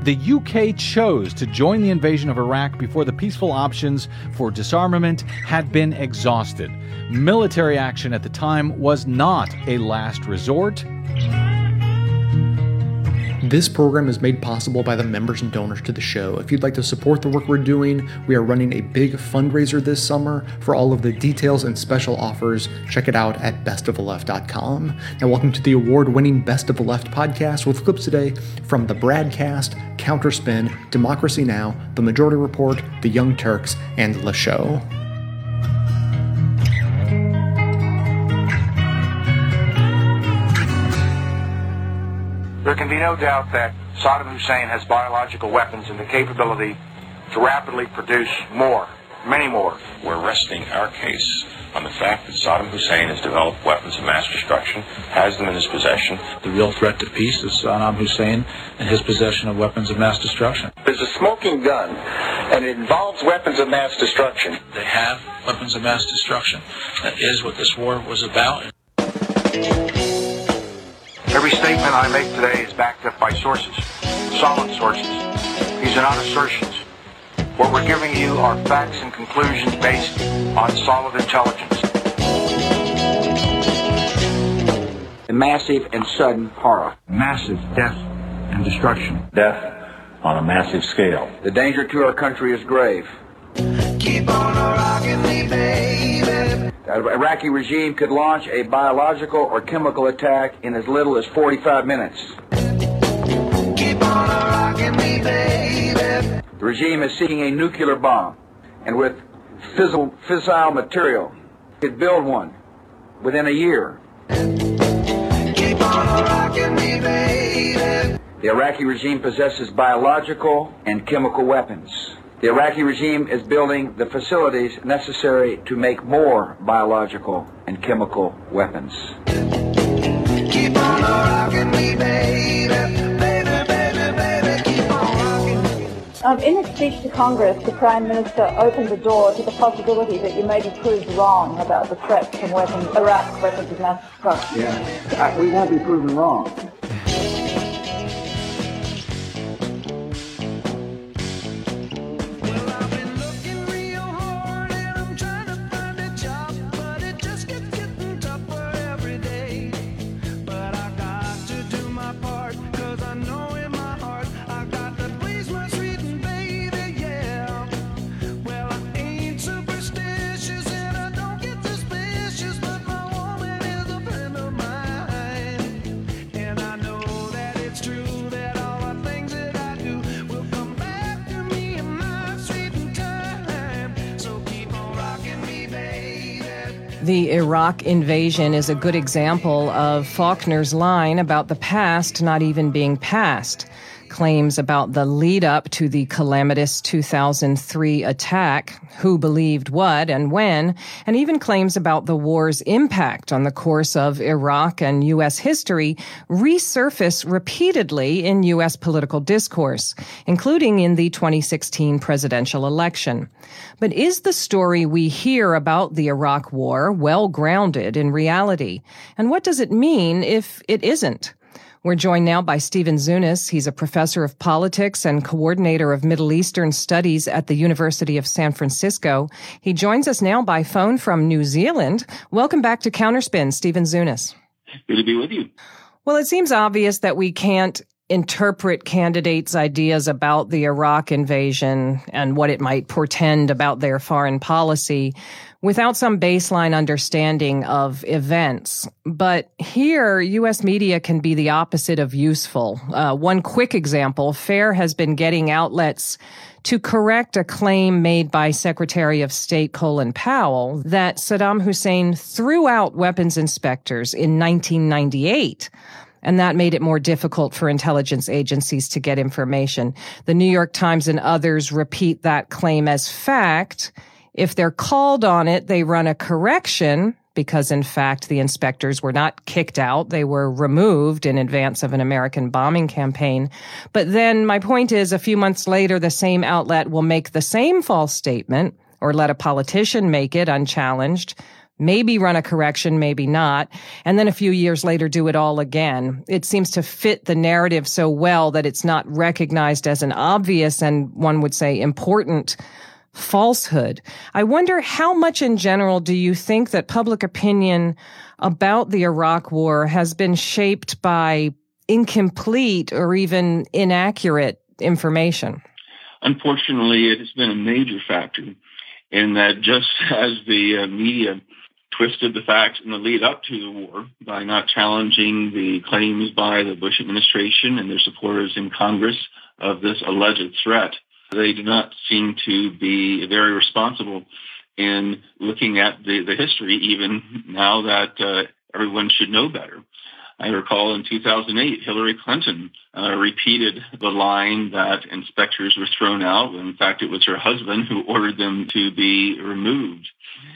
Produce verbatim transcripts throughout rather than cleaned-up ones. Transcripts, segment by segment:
The U K chose to join the invasion of Iraq before the peaceful options for disarmament had been exhausted. Military action at the time was not a last resort. This program is made possible by the members and donors to the show. If you'd like to support the work we're doing, we are running a big fundraiser this summer. For all of the details and special offers, check it out at best of the left dot com. Now, welcome to the award-winning Best of the Left podcast with clips today from The Bradcast, Counterspin, Democracy Now!, The Majority Report, The Young Turks, and Le Show. There can be no doubt that Saddam Hussein has biological weapons and the capability to rapidly produce more, many more. We're resting our case on the fact that Saddam Hussein has developed weapons of mass destruction, has them in his possession. The real threat to peace is Saddam Hussein and his possession of weapons of mass destruction. There's a smoking gun, and it involves weapons of mass destruction. They have weapons of mass destruction. That is what this war was about. Every statement I make today is backed up by sources, solid sources. These are not assertions. What we're giving you are facts and conclusions based on solid intelligence. A massive and sudden horror. Massive death and destruction. Death on a massive scale. The danger to our country is grave. Keep on rocking me, baby. The Iraqi regime could launch a biological or chemical attack in as little as forty-five minutes. Keep on rocking me, baby. The regime is seeking a nuclear bomb, and with fissile, fissile material, could build one within a year. Keep on rocking me, baby. The Iraqi regime possesses biological and chemical weapons. The Iraqi regime is building the facilities necessary to make more biological and chemical weapons. Keep on rocking me, baby. Baby, baby, baby, keep on rocking. Um, in his speech to Congress, the Prime Minister opened the door to the possibility that you may be proved wrong about the threats from weapons, Iraq's weapons of mass destruction. Yeah, uh, we won't be proven wrong. The Iraq invasion is a good example of Faulkner's line about the past not even being past. Claims about the lead-up to the calamitous two thousand three attack, who believed what and when, and even claims about the war's impact on the course of Iraq and U S history resurface repeatedly in U S political discourse, including in the twenty sixteen presidential election. But is the story we hear about the Iraq War well-grounded in reality? And what does it mean if it isn't? We're joined now by Stephen Zunes. He's a professor of politics and coordinator of Middle Eastern Studies at the University of San Francisco. He joins us now by phone from New Zealand. Welcome back to Counterspin, Stephen Zunes. Good to be with you. Well, it seems obvious that we can't interpret candidates' ideas about the Iraq invasion and what it might portend about their foreign policy without some baseline understanding of events. But here, U S media can be the opposite of useful. Uh, one quick example, FAIR has been getting outlets to correct a claim made by Secretary of State Colin Powell that Saddam Hussein threw out weapons inspectors in nineteen ninety-eight. And that made it more difficult for intelligence agencies to get information. The New York Times and others repeat that claim as fact. If they're called on it, they run a correction because, in fact, the inspectors were not kicked out. They were removed in advance of an American bombing campaign. But then my point is, a few months later, the same outlet will make the same false statement or let a politician make it unchallenged, maybe run a correction, maybe not, and then a few years later do it all again. It seems to fit the narrative so well that it's not recognized as an obvious and, one would say, important falsehood. I wonder how much in general do you think that public opinion about the Iraq War has been shaped by incomplete or even inaccurate information? Unfortunately, it has been a major factor in that just as the uh, media twisted the facts in the lead up to the war by not challenging the claims by the Bush administration and their supporters in Congress of this alleged threat, they do not seem to be very responsible in looking at the, the history, even now that uh, everyone should know better. I recall in two thousand eight, Hillary Clinton uh, repeated the line that inspectors were thrown out, when in fact it was her husband who ordered them to be removed.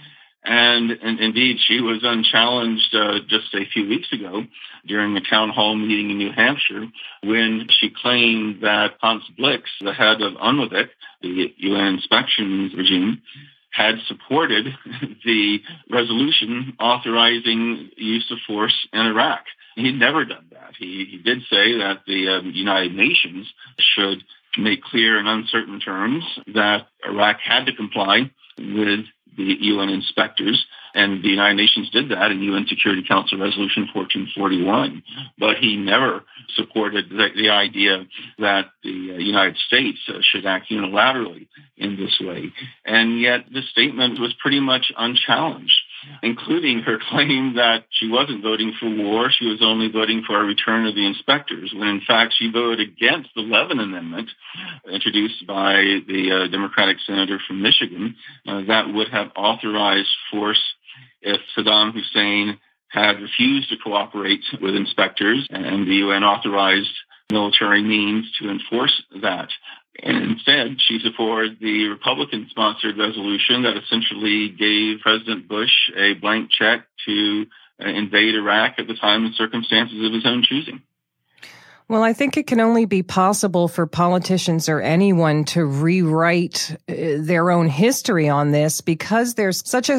And, and indeed, she was unchallenged uh, just a few weeks ago during a town hall meeting in New Hampshire when she claimed that Hans Blix, the head of UNWVIC, the U N inspection regime, had supported the resolution authorizing use of force in Iraq. He'd never done that. He, he did say that the um, United Nations should make clear in uncertain terms that Iraq had to comply with the U N inspectors, and the United Nations did that in U N Security Council Resolution fourteen forty-one. But he never supported the, the idea that the uh, United States uh, should act unilaterally in this way. And yet the statement was pretty much unchallenged, including her claim that she wasn't voting for war, she was only voting for a return of the inspectors, when in fact she voted against the Levin Amendment introduced by the uh, Democratic senator from Michigan uh, that would have authorized force if Saddam Hussein had refused to cooperate with inspectors, and the U N authorized military means to enforce that. And instead, she supported the Republican-sponsored resolution that essentially gave President Bush a blank check to uh, invade Iraq at the time and circumstances of his own choosing. Well, I think it can only be possible for politicians or anyone to rewrite uh, their own history on this, because there's such a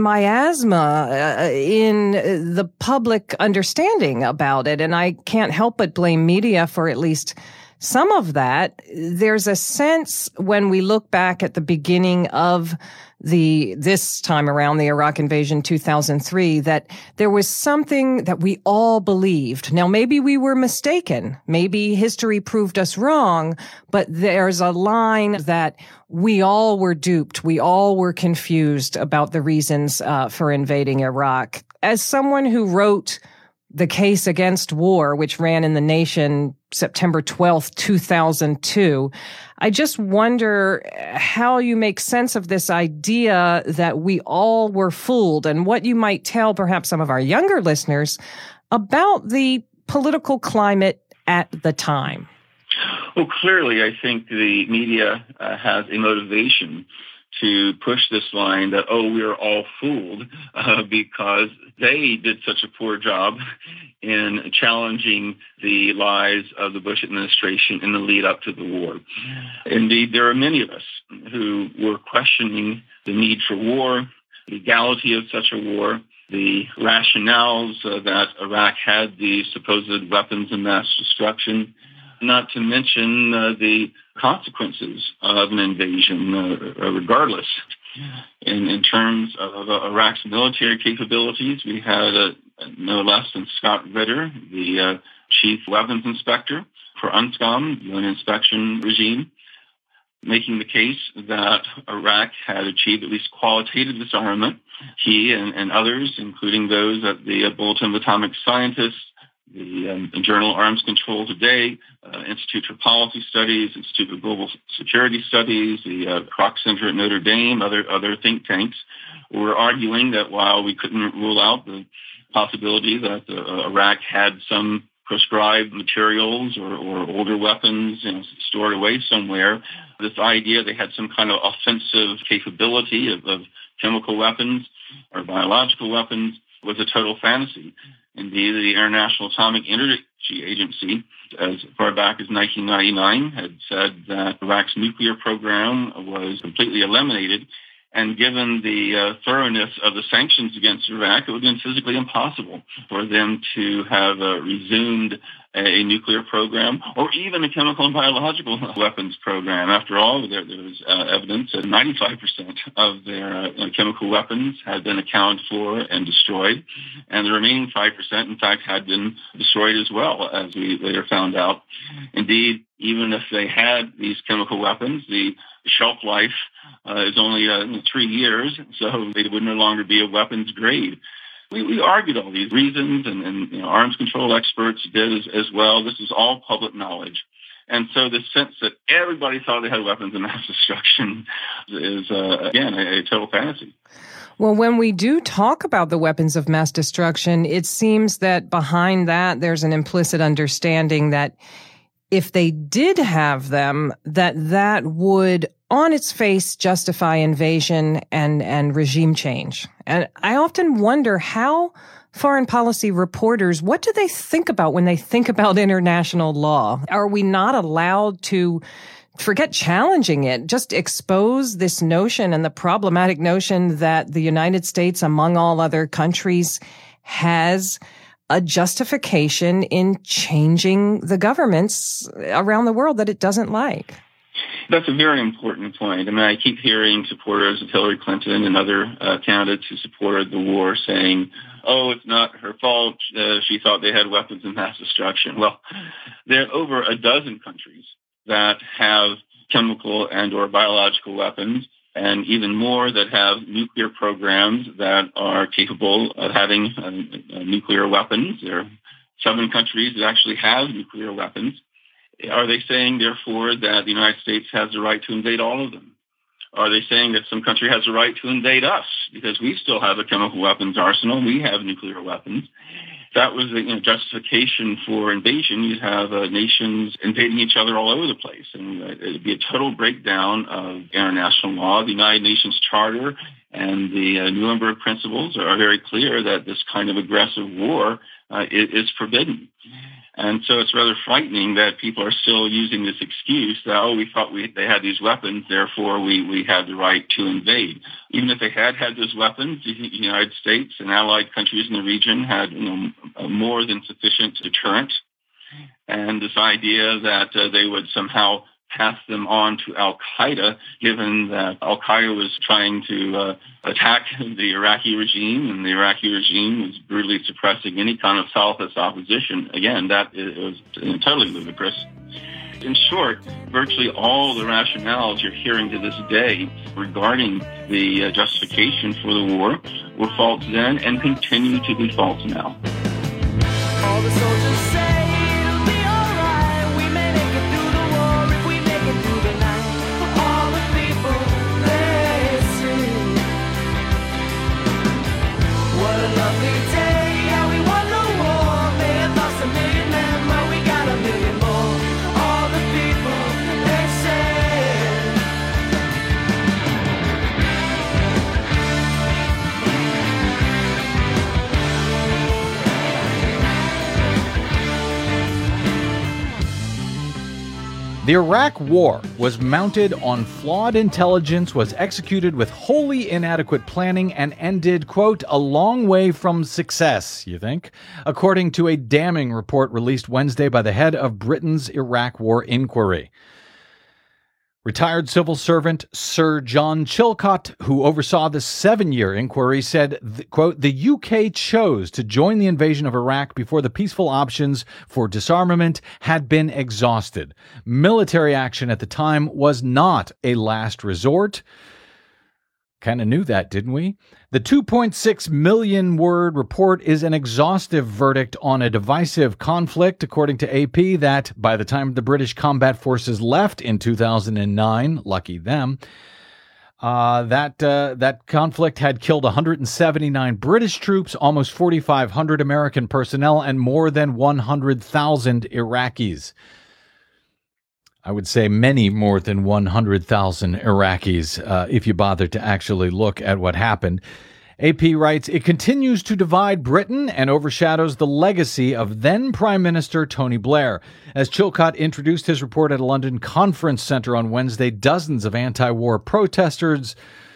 miasma uh, in the public understanding about it. And I can't help but blame media for at least some of that. There's a sense when we look back at the beginning of the, this time around, the Iraq invasion two thousand three, that there was something that we all believed. Now, maybe we were mistaken. Maybe history proved us wrong, but there's a line that we all were duped. We all were confused about the reasons uh, for invading Iraq. As someone who wrote The Case Against War, which ran in the Nation September twelfth, two thousand two, I just wonder how you make sense of this idea that we all were fooled, and what you might tell perhaps some of our younger listeners about the political climate at the time. Well, clearly, I think the media uh, has a motivation to push this line that, oh, we are all fooled uh, because they did such a poor job in challenging the lies of the Bush administration in the lead up to the war. Indeed, there are many of us who were questioning the need for war, the legality of such a war, the rationales uh, that Iraq had the supposed weapons of mass destruction, not to mention uh, the consequences of an invasion, uh, regardless. In, in terms of uh, Iraq's military capabilities, we had uh, no less than Scott Ritter, the uh, chief weapons inspector for UNSCOM, the U N inspection regime, making the case that Iraq had achieved at least qualitative disarmament. He and, and others, including those at the uh, Bulletin of Atomic Scientists, the um, Journal Arms Control Today, uh, Institute for Policy Studies, Institute for Global Security Studies, the uh, Kroc Center at Notre Dame, other other think tanks, were arguing that while we couldn't rule out the possibility that uh, Iraq had some proscribed materials or, or older weapons, you know, stored away somewhere, this idea they had some kind of offensive capability of, of chemical weapons or biological weapons was a total fantasy. Indeed, the International Atomic Energy Agency, as far back as nineteen ninety-nine, had said that Iraq's nuclear program was completely eliminated And given the uh, thoroughness of the sanctions against Iraq, it would have been physically impossible for them to have uh, resumed a, a nuclear program or even a chemical and biological weapons program. After all, there, there was uh, evidence that ninety-five percent of their uh, chemical weapons had been accounted for and destroyed, and the remaining five percent, in fact, had been destroyed as well, as we later found out. Indeed, even if they had these chemical weapons, the shelf life uh, is only uh, three years, so they would no longer be a weapons grade. We, we argued all these reasons, and, and you know, arms control experts did as, as well. This is all public knowledge. And so the sense that everybody thought they had weapons of mass destruction is, uh, again, a, a total fantasy. Well, when we do talk about the weapons of mass destruction, it seems that behind that there's an implicit understanding that if they did have them, that that would, on its face, justify invasion and, and regime change. And I often wonder how foreign policy reporters, what do they think about when they think about international law? Are we not allowed to, forget challenging it, just expose this notion and the problematic notion that the United States, among all other countries, has a justification in changing the governments around the world that it doesn't like? That's a very important point. I mean, I keep hearing supporters of Hillary Clinton and other uh, candidates who supported the war saying, oh, it's not her fault. Uh, she thought they had weapons of mass destruction. Well, there are over a dozen countries that have chemical and or biological weapons, and even more that have nuclear programs that are capable of having uh, uh, nuclear weapons. There are seven countries that actually have nuclear weapons. Are they saying, therefore, that the United States has the right to invade all of them? Are they saying that some country has the right to invade us because we still have a chemical weapons arsenal, we have nuclear weapons? If that was a you know, justification for invasion, you'd have uh, nations invading each other all over the place, and uh, it would be a total breakdown of international law. The United Nations Charter and the uh, Nuremberg Principles are very clear that this kind of aggressive war uh, is, is forbidden. And so it's rather frightening that people are still using this excuse that, oh, we thought we, they had these weapons, therefore we, we had the right to invade. Even if they had had those weapons, the United States and allied countries in the region had you know, a more than sufficient deterrent. And this idea that uh, they would somehow pass them on to al-Qaeda, given that al-Qaeda was trying to uh, attack the Iraqi regime, and the Iraqi regime was brutally suppressing any kind of Salafist opposition. Again, that is, was totally ludicrous. In short, virtually all the rationales you're hearing to this day regarding the uh, justification for the war were false then and continue to be false now. All the soldiers say it'll be alright. We may make it through the war if we make it through the night. For all the people they see. What a lovely day, how we won the war. May have lost a million men, but we got a million more. All the people they say. The Iraq War was mounted on flawed intelligence, was executed with wholly inadequate planning, and ended, quote, a long way from success, you think? According to a damning report released Wednesday by the head of Britain's Iraq War Inquiry. Retired civil servant Sir John Chilcot, who oversaw the seven-year inquiry, said, quote, the U K chose to join the invasion of Iraq before the peaceful options for disarmament had been exhausted. Military action at the time was not a last resort. Kind of knew that, didn't we? The two point six million word report is an exhaustive verdict on a divisive conflict, according to A P, that by the time the British combat forces left in two thousand nine, lucky them, uh, that uh, that conflict had killed one hundred seventy-nine British troops, almost forty-five hundred American personnel, and more than one hundred thousand Iraqis. I would say many more than one hundred thousand Iraqis, uh, if you bother to actually look at what happened. A P writes, it continues to divide Britain and overshadows the legacy of then Prime Minister Tony Blair. As Chilcot introduced his report at a London conference centre on Wednesday, dozens of anti-war protesters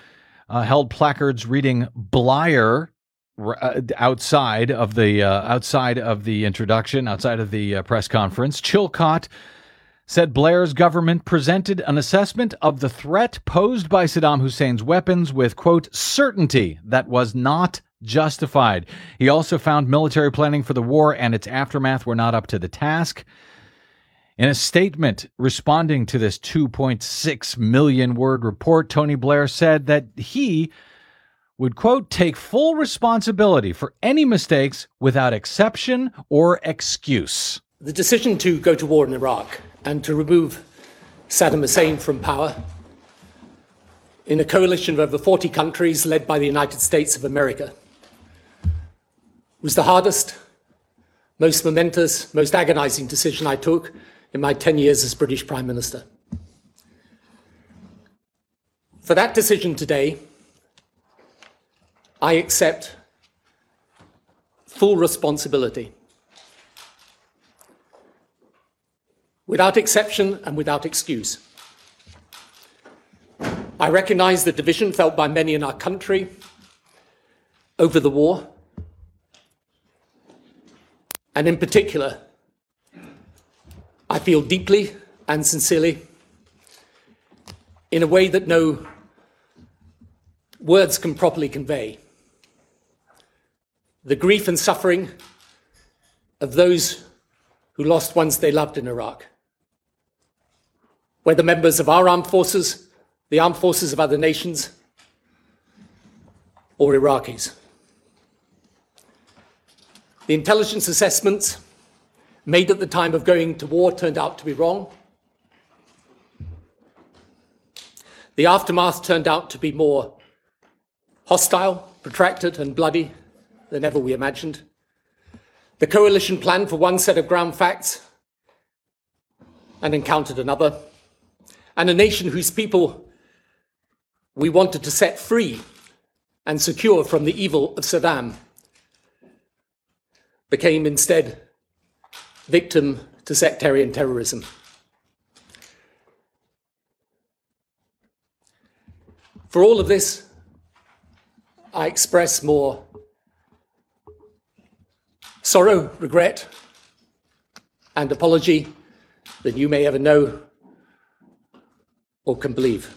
uh, held placards reading Blair uh, outside of the uh, outside of the introduction, outside of the uh, press conference. Chilcot said Blair's government presented an assessment of the threat posed by Saddam Hussein's weapons with, quote, certainty that was not justified. He also found military planning for the war and its aftermath were not up to the task. In a statement responding to this two point six million word report, Tony Blair said that he would, quote, take full responsibility for any mistakes without exception or excuse. The decision to go to war in Iraq and to remove Saddam Hussein from power in a coalition of over forty countries led by the United States of America was the hardest, most momentous, most agonizing decision I took in my ten years as British Prime Minister. For that decision today, I accept full responsibility. Without exception and without excuse. I recognize the division felt by many in our country over the war, and in particular, I feel deeply and sincerely, in a way that no words can properly convey, the grief and suffering of those who lost ones they loved in Iraq, whether members of our armed forces, the armed forces of other nations, or Iraqis. The intelligence assessments made at the time of going to war turned out to be wrong. The aftermath turned out to be more hostile, protracted, and bloody than ever we imagined. The coalition planned for one set of ground facts and encountered another. And a nation whose people we wanted to set free and secure from the evil of Saddam became instead victim to sectarian terrorism. For all of this, I express more sorrow, regret, and apology than you may ever know or can believe.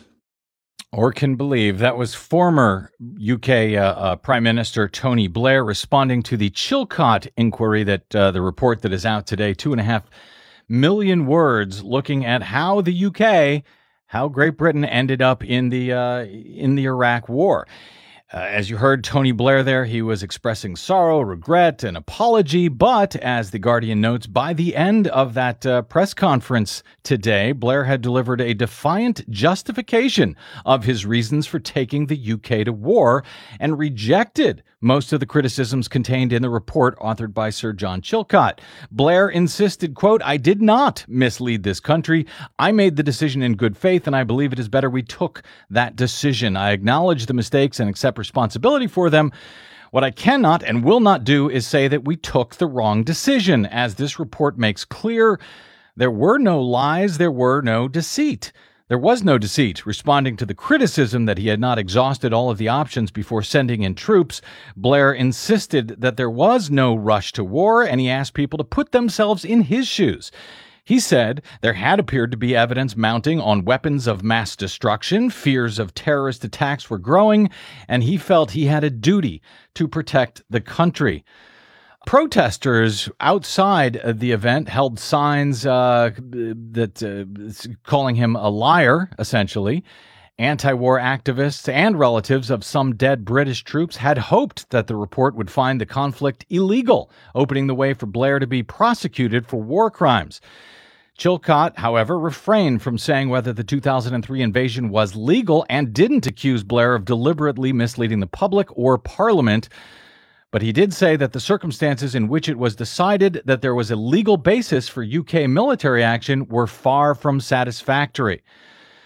Or can believe. That was former U K uh, uh, Prime Minister Tony Blair responding to the Chilcot inquiry, that uh, the report that is out today, two and a half million words, looking at how the U K, how Great Britain ended up in the uh, in the Iraq War. Uh, as you heard Tony Blair there, he was expressing sorrow, regret, and apology. But as The Guardian notes, by the end of that uh, press conference today, Blair had delivered a defiant justification of his reasons for taking the U K to war and rejected most of the criticisms contained in the report authored by Sir John Chilcot. Blair insisted, quote, I did not mislead this country. I made the decision in good faith, and I believe it is better we took that decision. I acknowledge the mistakes and accept responsibility for them. What I cannot and will not do is say that we took the wrong decision. As this report makes clear, there were no lies, there were no deceit. There was no deceit. Responding to the criticism that he had not exhausted all of the options before sending in troops, Blair insisted that there was no rush to war, and he asked people to put themselves in his shoes. He said there had appeared to be evidence mounting on weapons of mass destruction, fears of terrorist attacks were growing, and he felt he had a duty to protect the country. Protesters outside the event held signs uh, that uh, calling him a liar, essentially. Anti-war activists and relatives of some dead British troops had hoped that the report would find the conflict illegal, opening the way for Blair to be prosecuted for war crimes. Chilcot, however, refrained from saying whether the two thousand three invasion was legal and didn't accuse Blair of deliberately misleading the public or Parliament. But he did say that the circumstances in which it was decided that there was a legal basis for U K military action were far from satisfactory.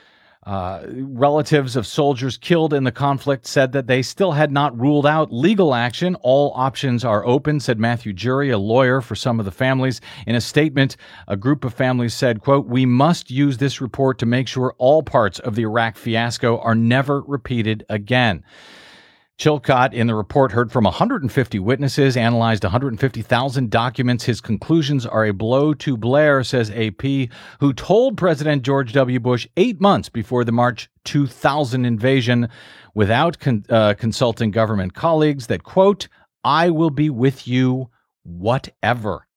Uh, relatives of soldiers killed in the conflict said that they still had not ruled out legal action. All options are open, said Matthew Jury, a lawyer for some of the families. In a statement, a group of families said, quote, "We must use this report to make sure all parts of the Iraq fiasco are never repeated again." Chilcott, in the report, heard from one hundred fifty witnesses, analyzed one hundred fifty thousand documents. His conclusions are a blow to Blair, says A P, who told President George W. Bush eight months before the March two thousand invasion, without con- uh, consulting government colleagues, that, quote, "I will be with you whatever."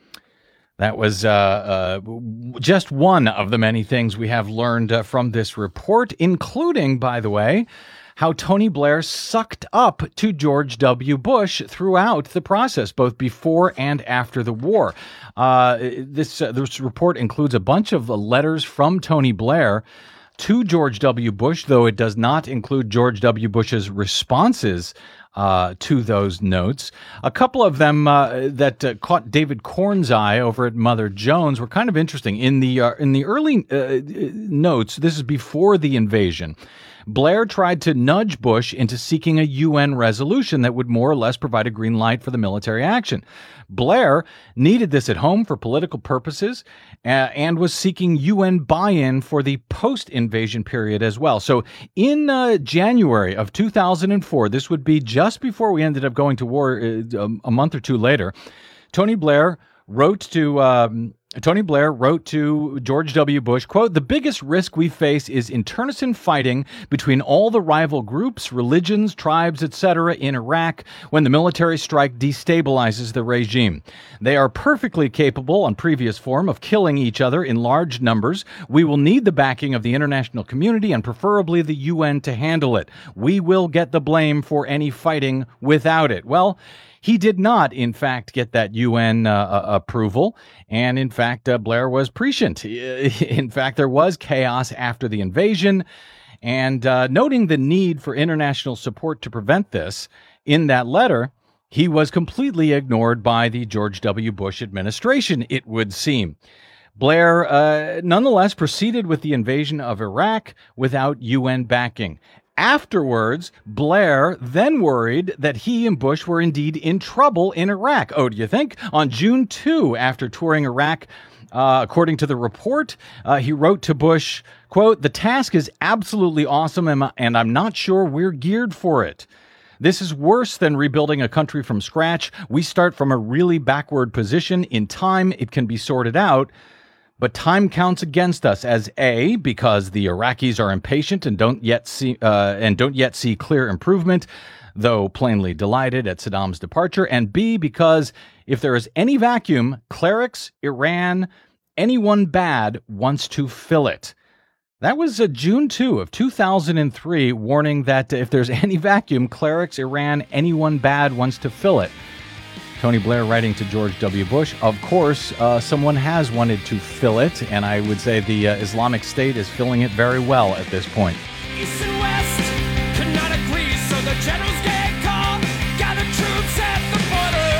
That was uh, uh, just one of the many things we have learned uh, from this report, including, by the way, how Tony Blair sucked up to George W. Bush throughout the process, both before and after the war. Uh, this, uh, this report includes a bunch of letters from Tony Blair to George W. Bush, though it does not include George W. Bush's responses uh, to those notes. A couple of them uh, that uh, caught David Korn's eye over at Mother Jones were kind of interesting. In the uh, in the early uh, notes, this is before the invasion, Blair tried to nudge Bush into seeking a U N resolution that would more or less provide a green light for the military action. Blair needed this at home for political purposes uh, and was seeking U N buy-in for the post-invasion period as well. So in uh, January of two thousand four, this would be just before we ended up going to war uh, a month or two later, Tony Blair wrote to... Um, Tony Blair wrote to George W. Bush, quote, "The biggest risk we face is internecine fighting between all the rival groups, religions, tribes, et cetera in Iraq when the military strike destabilizes the regime. They are perfectly capable on previous form of killing each other in large numbers. We will need the backing of the international community and preferably the U N to handle it. We will get the blame for any fighting without it." Well, he did not, in fact, get that U N uh, approval. And in fact, uh, Blair was prescient. In fact, there was chaos after the invasion. And uh, noting the need for international support to prevent this, in that letter, he was completely ignored by the George W. Bush administration, it would seem. Blair, uh, nonetheless, proceeded with the invasion of Iraq without U N backing. Afterwards, Blair then worried that he and Bush were indeed in trouble in Iraq. Oh, do you think? On June second, after touring Iraq, uh, according to the report, uh, he wrote to Bush, quote, "The task is absolutely awesome, and I'm not sure we're geared for it. This is worse than rebuilding a country from scratch. We start from a really backward position. In time, it can be sorted out. But time counts against us, as A, because the Iraqis are impatient and don't yet see uh, and don't yet see clear improvement, though plainly delighted at Saddam's departure, and B, because if there is any vacuum, clerics, Iran, anyone bad wants to fill it." That was uh, June second of two thousand three, warning that if there's any vacuum, clerics, Iran, anyone bad wants to fill it. Tony Blair writing to George W. Bush, of course, uh, someone has wanted to fill it, and I would say the uh, Islamic State is filling it very well at this point. East and West could not agree, so the generals get called, gather troops at the border.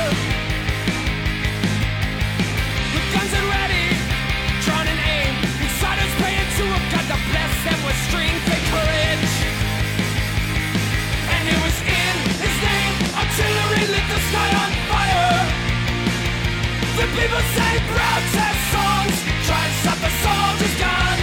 With guns and ready, drawn and aimed, insiders praying to a God to bless them with strength and courage. And it was in his name, artillery lit the sky on fire. The people say protest songs, try and stop the soldiers' gun.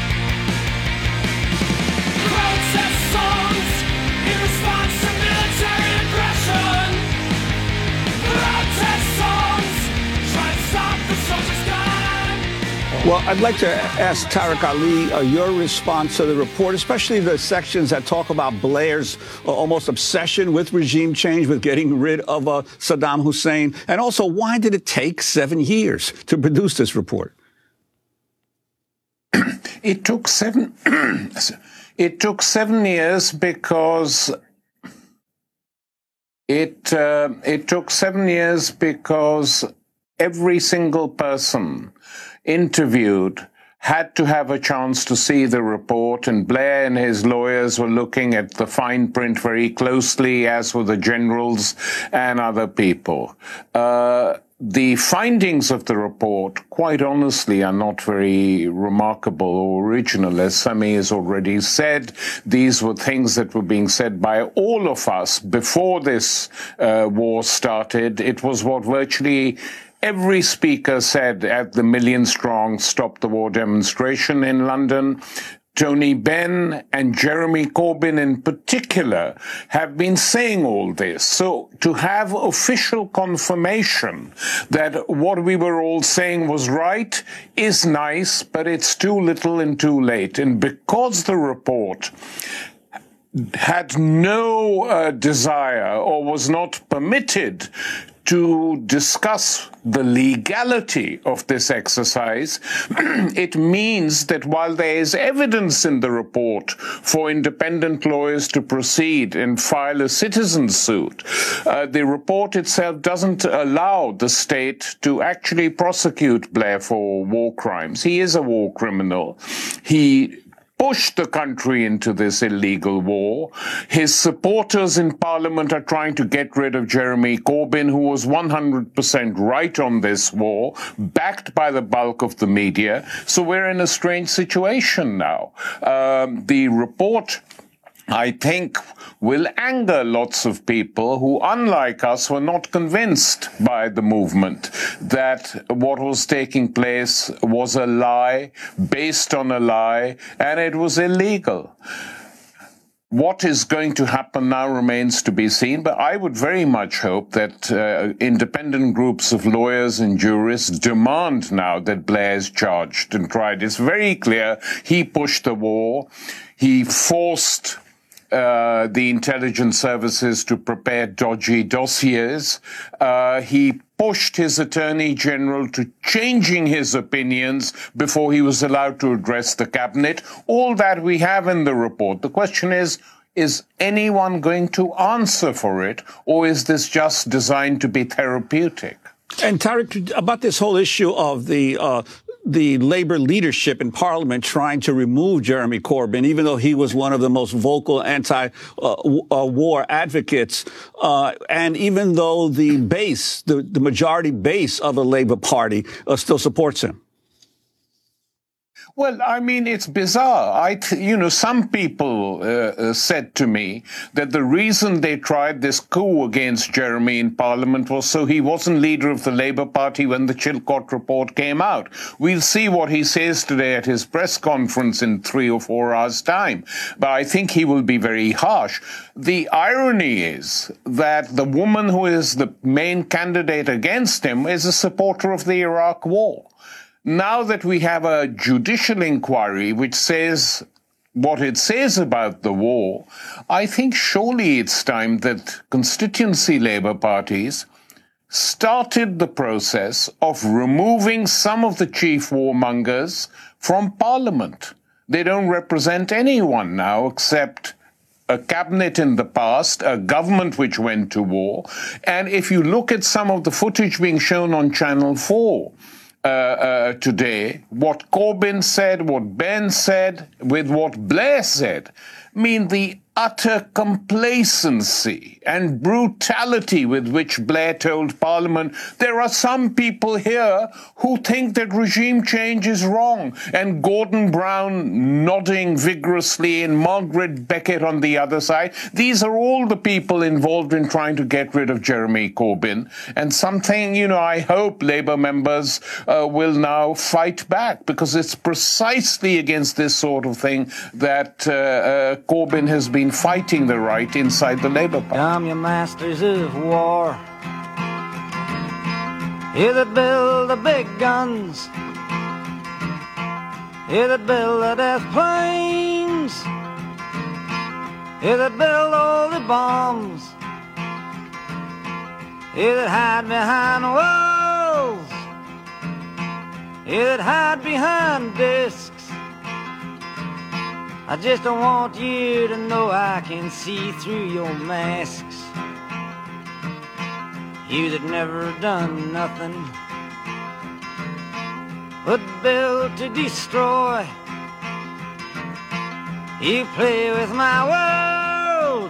Protest songs in response to military aggression. Protest songs, try and stop the soldiers' gun. Well, I'd like to ask Tariq Ali uh, your response to the report, especially the sections that talk about Blair's uh, almost obsession with regime change, with getting rid of uh, Saddam Hussein, and also why did it take seven years to produce this report? It took seven. It took seven years because it uh, it took seven years because every single person interviewed had to have a chance to see the report, and Blair and his lawyers were looking at the fine print very closely, as were the generals and other people. Uh, The findings of the report, quite honestly, are not very remarkable or original. As Sami has already said, these were things that were being said by all of us before this uh, war started. It was what virtually every speaker said at the million-strong Stop the War demonstration in London. Tony Benn and Jeremy Corbyn in particular have been saying all this. So to have official confirmation that what we were all saying was right is nice, but it's too little and too late. And because the report had no uh, desire or was not permitted to discuss the legality of this exercise, it means that while there is evidence in the report for independent lawyers to proceed and file a citizen suit, uh, the report itself doesn't allow the state to actually prosecute Blair for war crimes. He is a war criminal. He pushed the country into this illegal war. His supporters in Parliament are trying to get rid of Jeremy Corbyn, who was one hundred percent right on this war, backed by the bulk of the media. So we're in a strange situation now. Um, the report, I think, will anger lots of people who, unlike us, were not convinced by the movement that what was taking place was a lie, based on a lie, and it was illegal. What is going to happen now remains to be seen, but I would very much hope that uh, independent groups of lawyers and jurists demand now that Blair is charged and tried. It's very clear he pushed the war. He forced Uh, the intelligence services to prepare dodgy dossiers. Uh, he pushed his attorney general to changing his opinions before he was allowed to address the cabinet. All that we have in the report. The question is, is anyone going to answer for it, or is this just designed to be therapeutic? And Tariq, about this whole issue of the uh, the Labour leadership in Parliament trying to remove Jeremy Corbyn, even though he was one of the most vocal anti-war uh, advocates, uh, and even though the base, the, the majority base of the Labour Party uh, still supports him. Well, I mean, it's bizarre. I, th- you know, some people uh, uh, said to me that the reason they tried this coup against Jeremy in Parliament was so he wasn't leader of the Labour Party when the Chilcot report came out. We'll see what he says today at his press conference in three or four hours' time. But I think he will be very harsh. The irony is that the woman who is the main candidate against him is a supporter of the Iraq War. Now that we have a judicial inquiry which says what it says about the war, I think surely it's time that constituency Labour parties started the process of removing some of the chief warmongers from Parliament. They don't represent anyone now except a cabinet in the past, a government which went to war. And if you look at some of the footage being shown on Channel four, Uh, uh, today, what Corbyn said, what Benn said, with what Blair said, I mean the utter complacency and brutality with which Blair told Parliament, there are some people here who think that regime change is wrong, and Gordon Brown nodding vigorously and Margaret Beckett on the other side. These are all the people involved in trying to get rid of Jeremy Corbyn, and something, you know, I hope Labour members uh, will now fight back, because it's precisely against this sort of thing that uh, uh, Corbyn has been fighting the right inside the Labour Party. Come, you masters of war, you that build the big guns, you that build the death planes, you that build all the bombs, you that hide behind walls, you that hide behind discs. I just don't want you to know I can see through your masks. You that never done nothing but built to destroy. You play with my world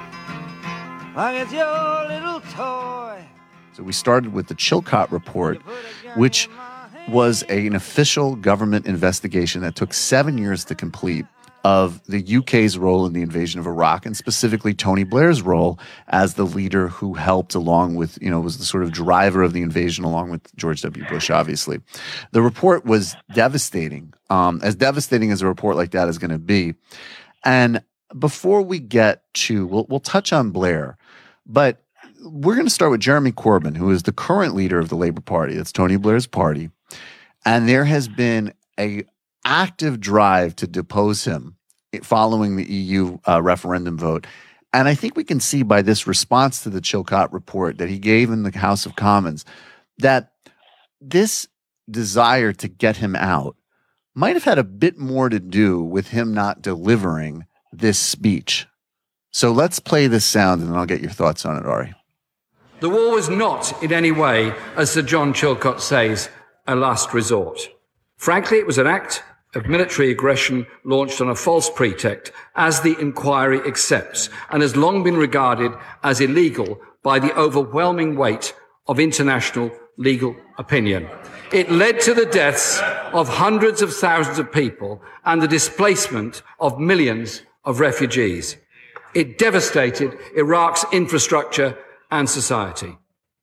like it's your little toy. So we started with the Chilcot Report, which was a, an official government investigation that took seven years to complete of the U K's role in the invasion of Iraq, and specifically Tony Blair's role as the leader who helped along with, you know, was the sort of driver of the invasion along with George W. Bush, obviously. The report was devastating, um, as devastating as a report like that is going to be. And before we get to, we'll, we'll touch on Blair, but we're going to start with Jeremy Corbyn, who is the current leader of the Labour Party. That's Tony Blair's party. And there has been a active drive to depose him following the E U uh, referendum vote. And I think we can see by this response to the Chilcot Report that he gave in the House of Commons that this desire to get him out might have had a bit more to do with him not delivering this speech. So let's play this sound and then I'll get your thoughts on it, Ari. The war was not in any way, as Sir John Chilcot says, a last resort. Frankly, it was an act of military aggression launched on a false pretext, as the inquiry accepts, and has long been regarded as illegal by the overwhelming weight of international legal opinion. It led to the deaths of hundreds of thousands of people and the displacement of millions of refugees. It devastated Iraq's infrastructure and society.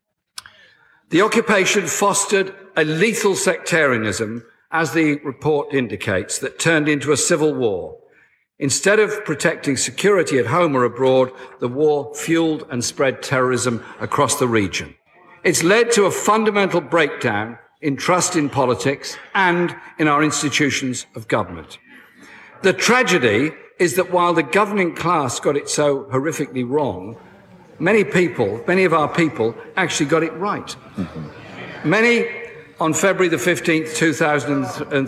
The occupation fostered a lethal sectarianism, as the report indicates, that turned into a civil war. Instead of protecting security at home or abroad, the war fueled and spread terrorism across the region. It's led to a fundamental breakdown in trust in politics and in our institutions of government. The tragedy is that while the governing class got it so horrifically wrong, many people, many of our people, actually got it right. Mm-hmm. Many, on February the fifteenth, two thousand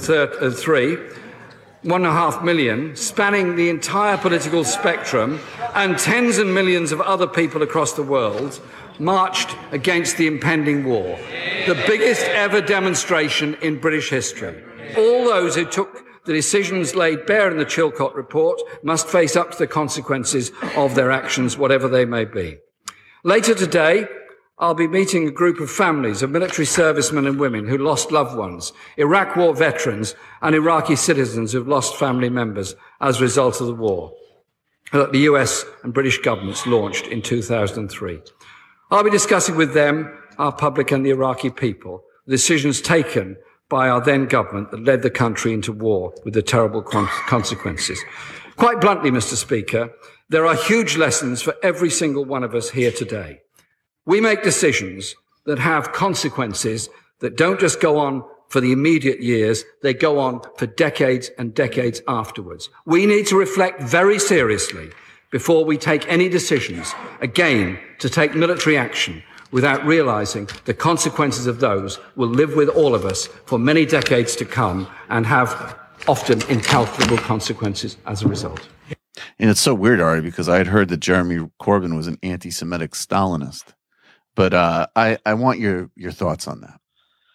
three, one and a half million, spanning the entire political spectrum, and tens of millions of other people across the world, marched against the impending war, the biggest ever demonstration in British history. All those who took the decisions laid bare in the Chilcot Report must face up to the consequences of their actions, whatever they may be. Later today, I'll be meeting a group of families of military servicemen and women who lost loved ones, Iraq war veterans, and Iraqi citizens who've lost family members as a result of the war that the U S and British governments launched in two thousand three. I'll be discussing with them, our public and the Iraqi people, the decisions taken by our then government that led the country into war with the terrible consequences. Quite bluntly, Mister Speaker, there are huge lessons for every single one of us here today. We make decisions that have consequences that don't just go on for the immediate years, they go on for decades and decades afterwards. We need to reflect very seriously before we take any decisions, again, to take military action without realizing the consequences of those will live with all of us for many decades to come and have often incalculable consequences as a result. And it's so weird, Ari, because I had heard that Jeremy Corbyn was an anti-Semitic Stalinist. But uh, I, I want your, your thoughts on that.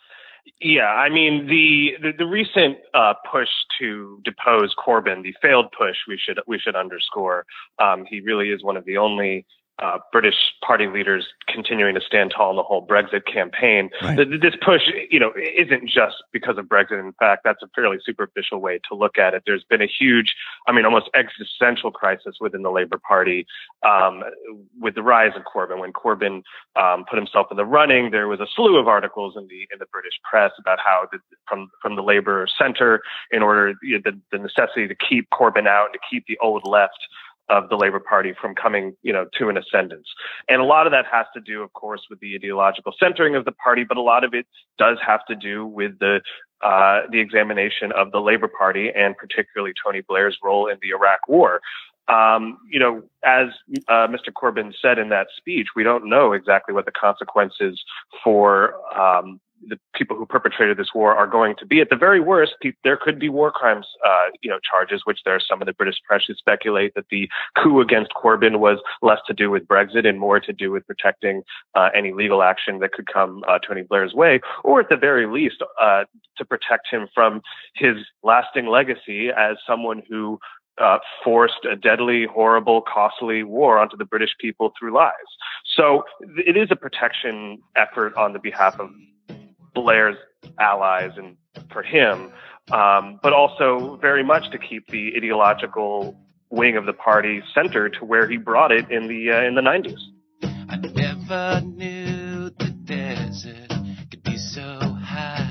Yeah, I mean, the the, the recent uh, push to depose Corbyn, the failed push, we should we should underscore. Um, he really is one of the only uh, British party leaders continuing to stand tall in the whole Brexit campaign. Right. The, this push, you know, isn't just because of Brexit. In fact, that's a fairly superficial way to look at it. There's been a huge, I mean, almost existential crisis within the Labour Party um, with the rise of Corbyn. When Corbyn um, put himself in the running, there was a slew of articles in the in the British press about how the, from from the Labour centre, in order you know, the, the necessity to keep Corbyn out and to keep the old left of the Labour Party from coming, you know, to an ascendance. And a lot of that has to do, of course, with the ideological centering of the party, but a lot of it does have to do with the uh, the examination of the Labour Party and particularly Tony Blair's role in the Iraq War. Um, you know, as uh, Mister Corbyn said in that speech, we don't know exactly what the consequences for um, the people who perpetrated this war are going to be. At the very worst, pe- there could be war crimes, uh, you know, charges, which there are some of the British press who speculate that the coup against Corbyn was less to do with Brexit and more to do with protecting uh, any legal action that could come uh, Tony Blair's way, or at the very least, uh, to protect him from his lasting legacy as someone who Uh, forced a deadly, horrible, costly war onto the British people through lies. So th- it is a protection effort on the behalf of Blair's allies and for him, um, but also very much to keep the ideological wing of the party centered to where he brought it in the uh, in the nineties. I never knew the desert could be so high.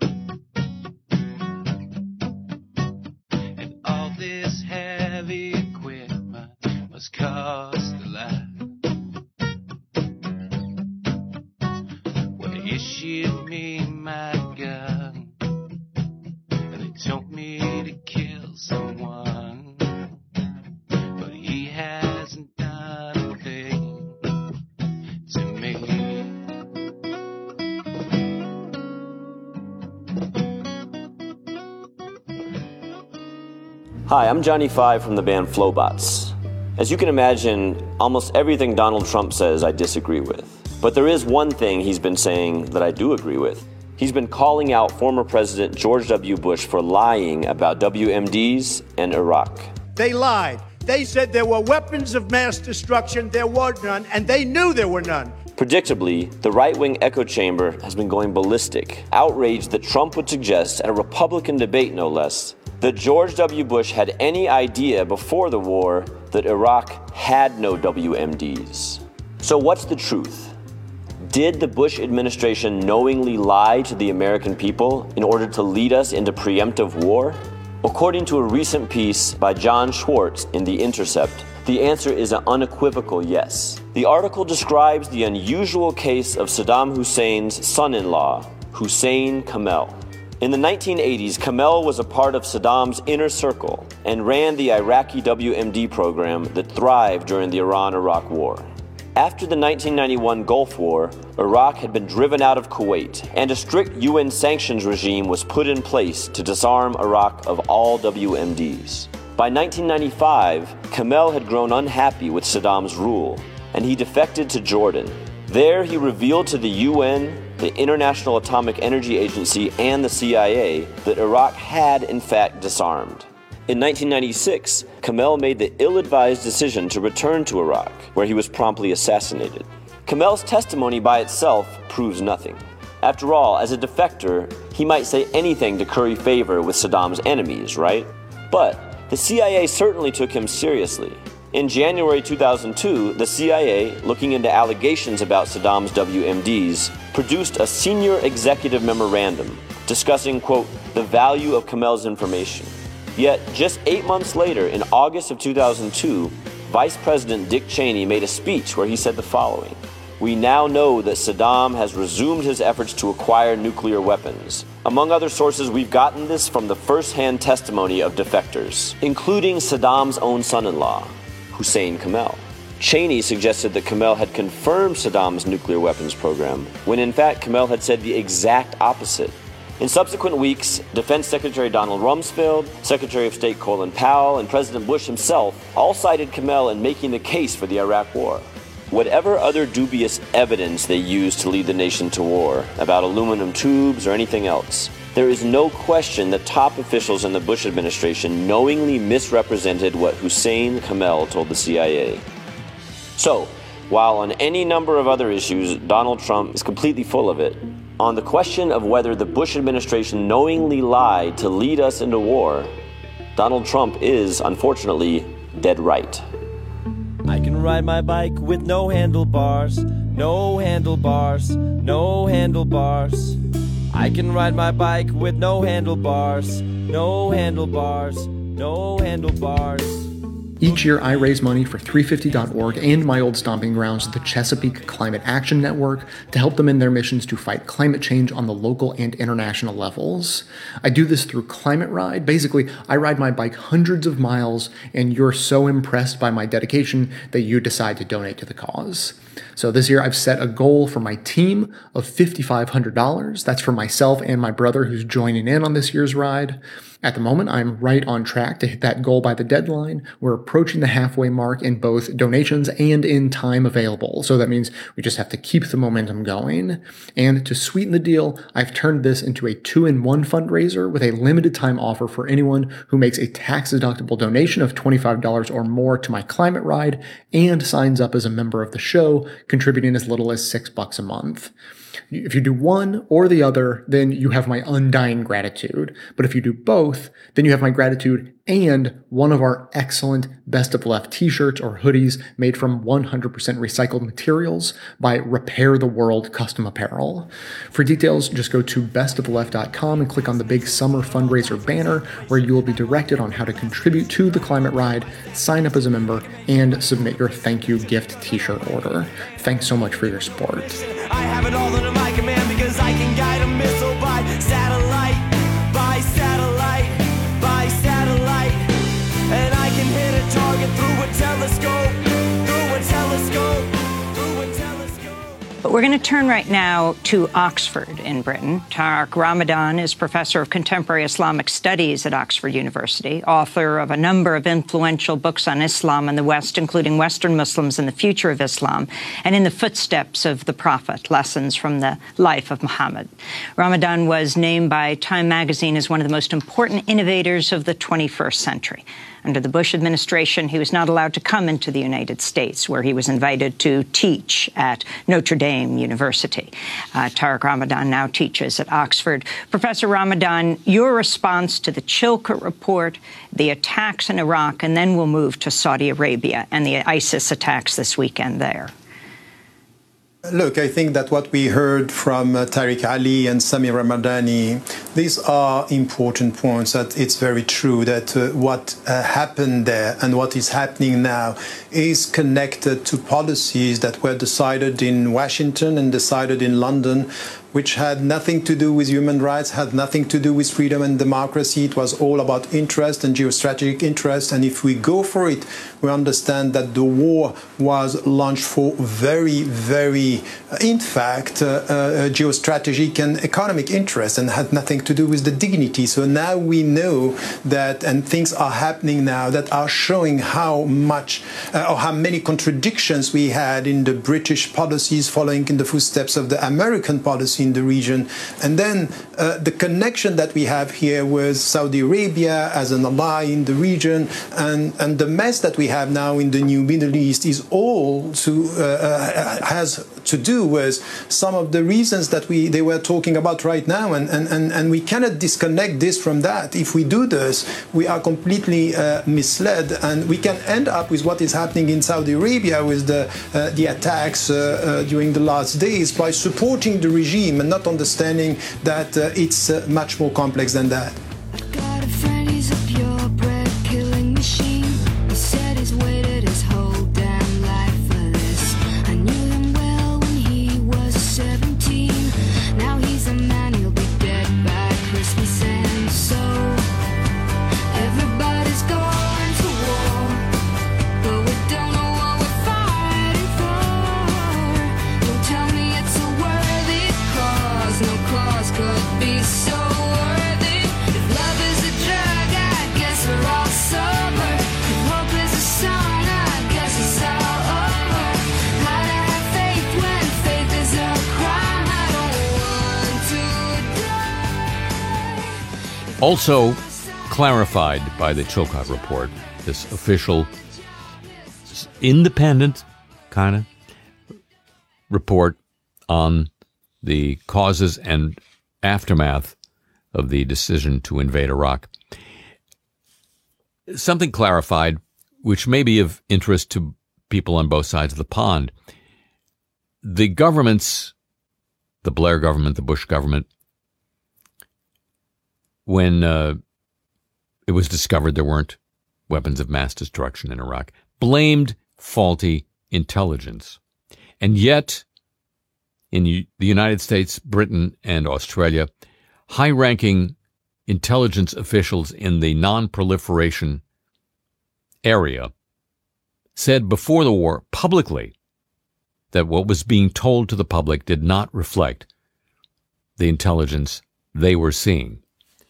This heavy equipment must cost a lot. Well, they issued me my gun, and they told me to kill someone, but he hasn't done a thing to me. Hi, I'm Johnny Five from the band Flowbots. As you can imagine, almost everything Donald Trump says I disagree with. But there is one thing he's been saying that I do agree with. He's been calling out former President George W. Bush for lying about W M Ds and Iraq. They lied. They said there were weapons of mass destruction. There were none, and they knew there were none. Predictably, the right-wing echo chamber has been going ballistic, outraged that Trump would suggest at a Republican debate, no less, that George W. Bush had any idea before the war that Iraq had no W M Ds. So what's the truth? Did the Bush administration knowingly lie to the American people in order to lead us into preemptive war? According to a recent piece by John Schwartz in The Intercept, the answer is an unequivocal yes. The article describes the unusual case of Saddam Hussein's son-in-law, Hussein Kamel. In the nineteen eighties, Kamel was a part of Saddam's inner circle and ran the Iraqi W M D program that thrived during the Iran-Iraq War. After the nineteen ninety-one Gulf War, Iraq had been driven out of Kuwait, and a strict U N sanctions regime was put in place to disarm Iraq of all W M Ds. By nineteen ninety-five, Kamel had grown unhappy with Saddam's rule, and he defected to Jordan. There, he revealed to the U N, the International Atomic Energy Agency, and the C I A that Iraq had, in fact, disarmed. In nineteen ninety-six, Kamel made the ill-advised decision to return to Iraq, where he was promptly assassinated. Kamel's testimony by itself proves nothing. After all, as a defector, he might say anything to curry favor with Saddam's enemies, right? But the C I A certainly took him seriously. In January two thousand two, the C I A, looking into allegations about Saddam's W M Ds, produced a senior executive memorandum discussing, quote, the value of Kamel's information. Yet, just eight months later, in August of two thousand two, Vice President Dick Cheney made a speech where he said the following: "We now know that Saddam has resumed his efforts to acquire nuclear weapons. Among other sources, we've gotten this from the first-hand testimony of defectors, including Saddam's own son-in-law, Hussein Kamel." Cheney suggested that Kamel had confirmed Saddam's nuclear weapons program, when in fact Kamel had said the exact opposite. In subsequent weeks, Defense Secretary Donald Rumsfeld, Secretary of State Colin Powell, and President Bush himself all cited Kamel in making the case for the Iraq War. Whatever other dubious evidence they used to lead the nation to war, about aluminum tubes or anything else, there is no question that top officials in the Bush administration knowingly misrepresented what Hussein Kamel told the C I A. So, while on any number of other issues, Donald Trump is completely full of it, on the question of whether the Bush administration knowingly lied to lead us into war, Donald Trump is, unfortunately, dead right. I can ride my bike with no handlebars, no handlebars, no handlebars. I can ride my bike with no handlebars, no handlebars, no handlebars. Each year, I raise money for three fifty dot org and my old stomping grounds, the Chesapeake Climate Action Network, to help them in their missions to fight climate change on the local and international levels. I do this through Climate Ride. Basically, I ride my bike hundreds of miles, and you're so impressed by my dedication that you decide to donate to the cause. So this year, I've set a goal for my team of five thousand five hundred dollars. That's for myself and my brother who's joining in on this year's ride. At the moment, I'm right on track to hit that goal by the deadline. We're approaching the halfway mark in both donations and in time available. So that means we just have to keep the momentum going. And to sweeten the deal, I've turned this into a two-in-one fundraiser with a limited time offer for anyone who makes a tax-deductible donation of twenty-five dollars or more to my climate ride and signs up as a member of the show, contributing as little as six bucks a month. If you do one or the other, then you have my undying gratitude. But if you do both, then you have my gratitude and one of our excellent Best of Left t-shirts or hoodies made from one hundred percent recycled materials by Repair the World Custom Apparel. For details, just go to best of left dot com and click on the big summer fundraiser banner where you will be directed on how to contribute to the climate ride, sign up as a member, and submit your thank you gift t-shirt order. Thanks so much for your support. I have it all under my command because I can guide a missile by satellite, by satellite, by satellite. And I can hit a target through a telescope, through a telescope, through a telescope. But we're going to turn right now to Oxford in Britain. Tariq Ramadan is professor of contemporary Islamic studies at Oxford University, author of a number of influential books on Islam in the West, including Western Muslims and the Future of Islam, and In the Footsteps of the Prophet, Lessons from the Life of Muhammad. Ramadan was named by Time magazine as one of the most important innovators of the twenty-first century. Under the Bush administration, he was not allowed to come into the United States, where he was invited to teach at Notre Dame University. Uh, Tariq Ramadan now teaches at Oxford. Professor Ramadan, your response to the Chilcot report, the attacks in Iraq, and then we'll move to Saudi Arabia and the ISIS attacks this weekend there. Look, I think that what we heard from uh, Tariq Ali and Sami Ramadani, these are important points. That it's very true that uh, what uh, happened there and what is happening now is connected to policies that were decided in Washington and decided in London, which had nothing to do with human rights, had nothing to do with freedom and democracy. It was all about interest and geostrategic interest. And if we go for it, we understand that the war was launched for very, very, in fact, uh, uh, geostrategic and economic interest and had nothing to do with the dignity. So now we know that, and things are happening now that are showing how much uh, or how many contradictions we had in the British policies following in the footsteps of the American policy in the region. And then uh, the connection that we have here with Saudi Arabia as an ally in the region, and, and the mess that we have now in the new Middle East is all to uh, uh, has to do with some of the reasons that we they were talking about right now, and, and, and, and we cannot disconnect this from that. If we do this, we are completely uh, misled, and we can end up with what is happening in Saudi Arabia with the, uh, the attacks uh, uh, during the last days by supporting the regime and not understanding that uh, it's uh, much more complex than that. Also clarified by the Chilcot report, this official, independent kind of report on the causes and aftermath of the decision to invade Iraq. Something clarified, which may be of interest to people on both sides of the pond. The governments, the Blair government, the Bush government, when uh, it was discovered there weren't weapons of mass destruction in Iraq, blamed faulty intelligence. And yet, in the United States, Britain, and Australia, high-ranking intelligence officials in the non-proliferation area said before the war publicly that what was being told to the public did not reflect the intelligence they were seeing.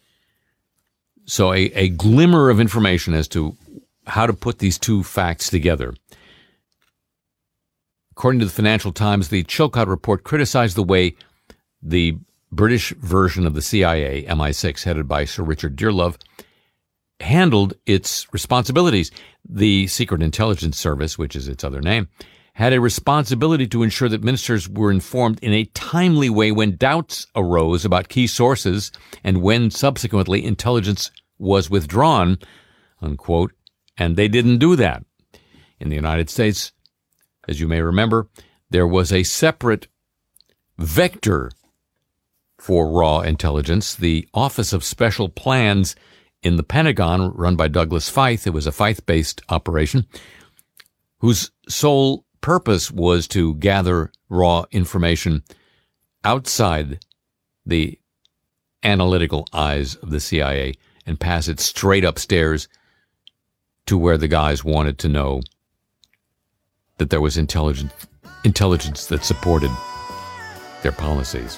So a, a glimmer of information as to how to put these two facts together. According to the Financial Times, the Chilcot report criticized the way the British version of the C I A, M I six, headed by Sir Richard Dearlove, handled its responsibilities. The Secret Intelligence Service, which is its other name, had a responsibility to ensure that ministers were informed in a timely way when doubts arose about key sources and when subsequently intelligence was withdrawn, unquote, and they didn't do that. In the United States, as you may remember, there was a separate vector for raw intelligence, the Office of Special Plans in the Pentagon, run by Douglas Feith. It was a Feith-based operation whose sole purpose was to gather raw information outside the analytical eyes of the C I A and pass it straight upstairs to where the guys wanted to know that there was intelligence, intelligence that supported their policies.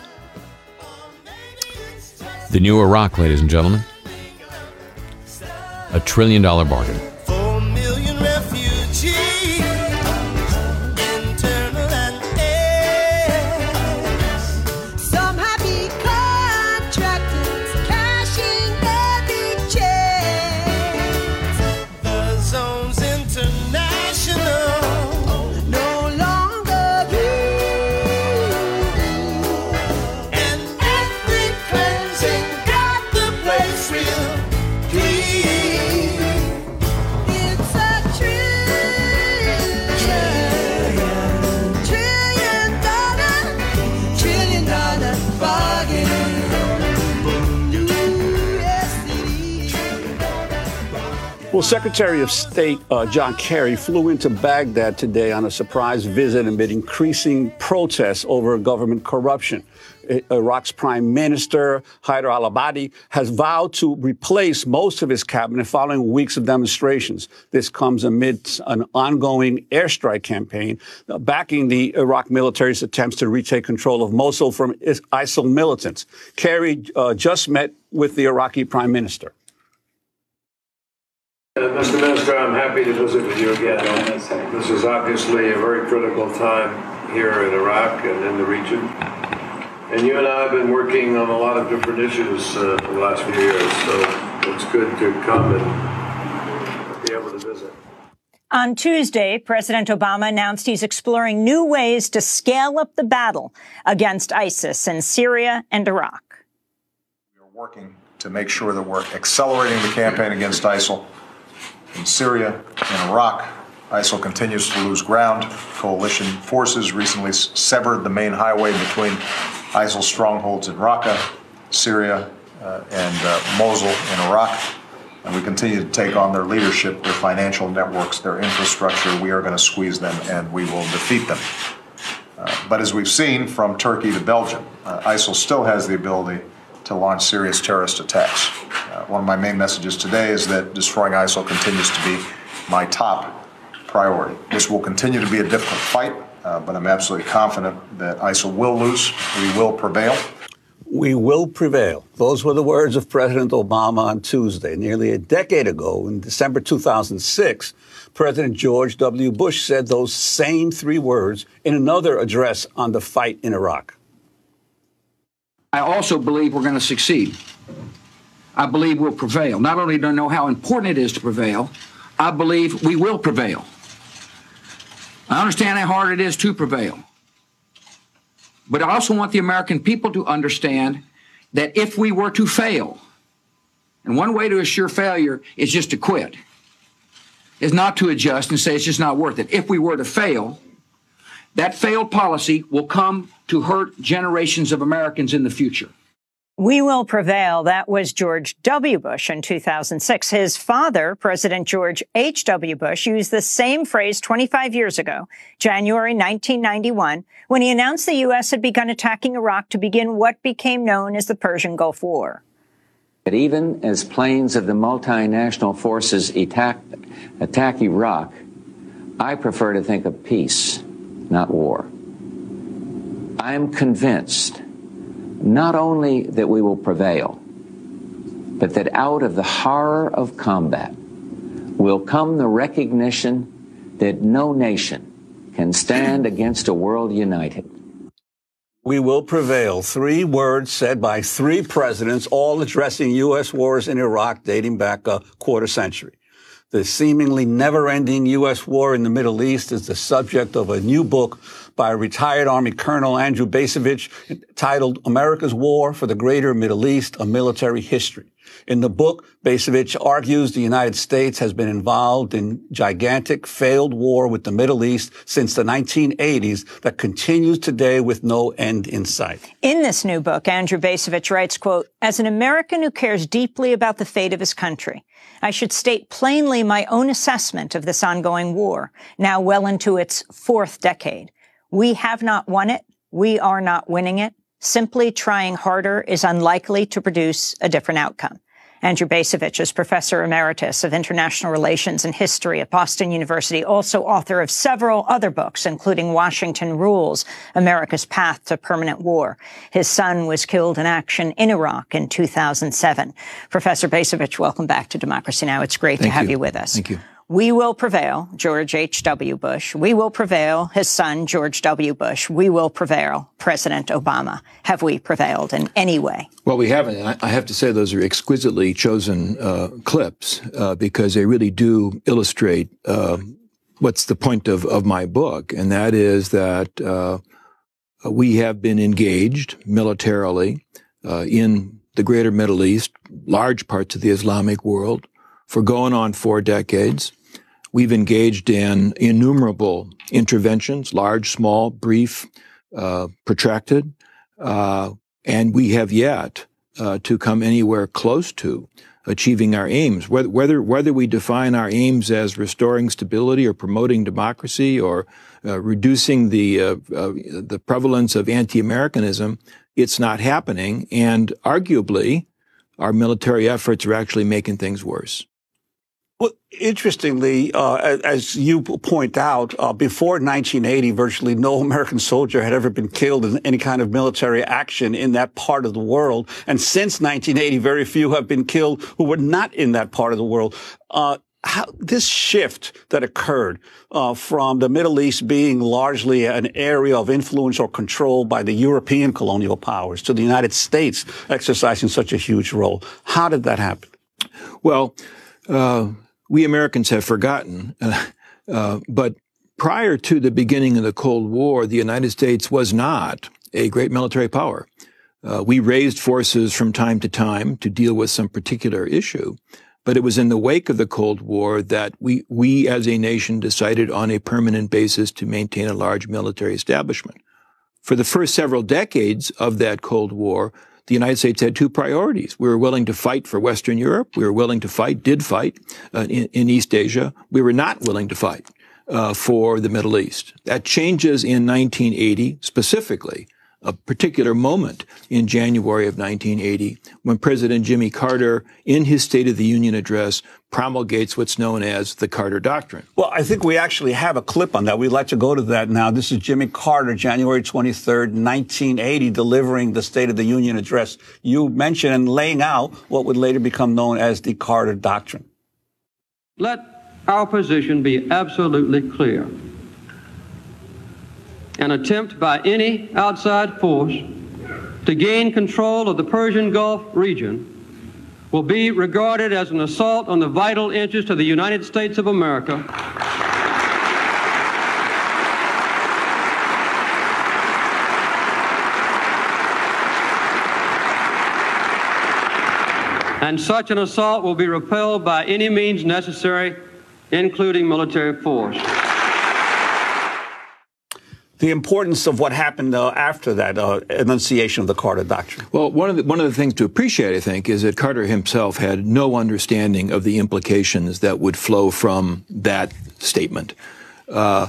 The new Iraq, ladies and gentlemen, a trillion dollar bargain. Four million refugees, internal and air. Some happy contractors cashing every chance. The zone's international, no longer blue. And every cleansing got the place real clean. It's a trillion, trillion dollar, trillion dollar bargain. Well, Secretary of State uh, John Kerry flew into Baghdad today on a surprise visit amid increasing protests over government corruption. I- Iraq's Prime Minister, Haider al-Abadi, has vowed to replace most of his cabinet following weeks of demonstrations. This comes amid an ongoing airstrike campaign uh, backing the Iraq military's attempts to retake control of Mosul from is- ISIL militants. Kerry uh, just met with the Iraqi Prime Minister. Uh, Mister Minister, I'm happy to visit with you again. This is obviously a very critical time here in Iraq and in the region. And you and I have been working on a lot of different issues uh, for the last few years, so it's good to come and be able to visit. On Tuesday, President Obama announced he's exploring new ways to scale up the battle against ISIS in Syria and Iraq. We're working to make sure that we're accelerating the campaign against ISIL in Syria and Iraq. ISIL continues to lose ground. Coalition forces recently s- severed the main highway between ISIL strongholds in Raqqa, Syria, uh, and uh, Mosul in Iraq. And we continue to take on their leadership, their financial networks, their infrastructure. We are going to squeeze them and we will defeat them. Uh, but as we've seen from Turkey to Belgium, uh, ISIL still has the ability to launch serious terrorist attacks. Uh, one of my main messages today is that destroying ISIL continues to be my top priority. This will continue to be a difficult fight, uh, but I'm absolutely confident that ISIL will lose. We will prevail. We will prevail. Those were the words of President Obama on Tuesday. Nearly a decade ago, in December two thousand six, President George W. Bush said those same three words in another address on the fight in Iraq. I also believe we're going to succeed. I believe we'll prevail. Not only do I know how important it is to prevail, I believe we will prevail. I understand how hard it is to prevail. But I also want the American people to understand that if we were to fail, and one way to assure failure is just to quit, is not to adjust and say it's just not worth it. If we were to fail, that failed policy will come to hurt generations of Americans in the future. We will prevail. That was George W. Bush in two thousand six. His father, President George H W. Bush, used the same phrase twenty-five years ago, January nineteen ninety-one, when he announced the U S had begun attacking Iraq to begin what became known as the Persian Gulf War. But even as planes of the multinational forces attack, attack Iraq, I prefer to think of peace, not war. I am convinced not only that we will prevail, but that out of the horror of combat will come the recognition that no nation can stand against a world united. We will prevail. Three words said by three presidents, all addressing U S wars in Iraq dating back a quarter century. The seemingly never-ending U S war in the Middle East is the subject of a new book by retired Army Colonel Andrew Bacevich titled America's War for the Greater Middle East, A Military History. In the book, Bacevich argues the United States has been involved in gigantic failed war with the Middle East since the nineteen eighties that continues today with no end in sight. In this new book, Andrew Bacevich writes, quote, as an American who cares deeply about the fate of his country, I should state plainly my own assessment of this ongoing war, now well into its fourth decade. We have not won it. We are not winning it. Simply trying harder is unlikely to produce a different outcome. Andrew Bacevich is Professor Emeritus of International Relations and History at Boston University, also author of several other books, including Washington Rules, America's Path to Permanent War. His son was killed in action in Iraq in two thousand seven. Professor Bacevich, welcome back to Democracy Now! It's great Thank to have you. you with us. Thank you. We will prevail, George H W. Bush. We will prevail, his son, George W. Bush. We will prevail, President Obama. Have we prevailed in any way? Well, we haven't. And I have to say those are exquisitely chosen uh, clips uh, because they really do illustrate uh, what's the point of, of my book. And that is that uh, we have been engaged militarily uh, in the greater Middle East, large parts of the Islamic world, for going on four decades. We've engaged in innumerable interventions, large, small, brief, uh, protracted, uh, and we have yet uh, to come anywhere close to achieving our aims. Whether, whether whether we define our aims as restoring stability or promoting democracy or uh, reducing the uh, uh, the prevalence of anti-Americanism, it's not happening, and arguably, our military efforts are actually making things worse. Well, interestingly, uh, as you point out, uh, before nineteen eighty, virtually no American soldier had ever been killed in any kind of military action in that part of the world. And since nineteen eighty, very few have been killed who were not in that part of the world. Uh, how, this shift that occurred uh, from the Middle East being largely an area of influence or control by the European colonial powers to the United States exercising such a huge role, how did that happen? Well, uh, we Americans have forgotten, uh, uh, but prior to the beginning of the Cold War, the United States was not a great military power. Uh, we raised forces from time to time to deal with some particular issue, but it was in the wake of the Cold War that we, we as a nation decided on a permanent basis to maintain a large military establishment. For the first several decades of that Cold War, the United States had two priorities. We were willing to fight for Western Europe. We were willing to fight, did fight uh, in, in East Asia. We were not willing to fight uh, for the Middle East. That changes in nineteen eighty, specifically a particular moment in January of nineteen eighty, when President Jimmy Carter, in his State of the Union address, promulgates what's known as the Carter Doctrine. Well, I think we actually have a clip on that. We'd like to go to that now. This is Jimmy Carter, January twenty-third, nineteen eighty, delivering the State of the Union address you mentioned and laying out what would later become known as the Carter Doctrine. Let our position be absolutely clear. An attempt by any outside force to gain control of the Persian Gulf region will be regarded as an assault on the vital interests of the United States of America and such an assault will be repelled by any means necessary, including military force. The importance of what happened uh, after that uh, enunciation of the Carter Doctrine. Well, one of the one of the things to appreciate, I think, is that Carter himself had no understanding of the implications that would flow from that statement. Uh,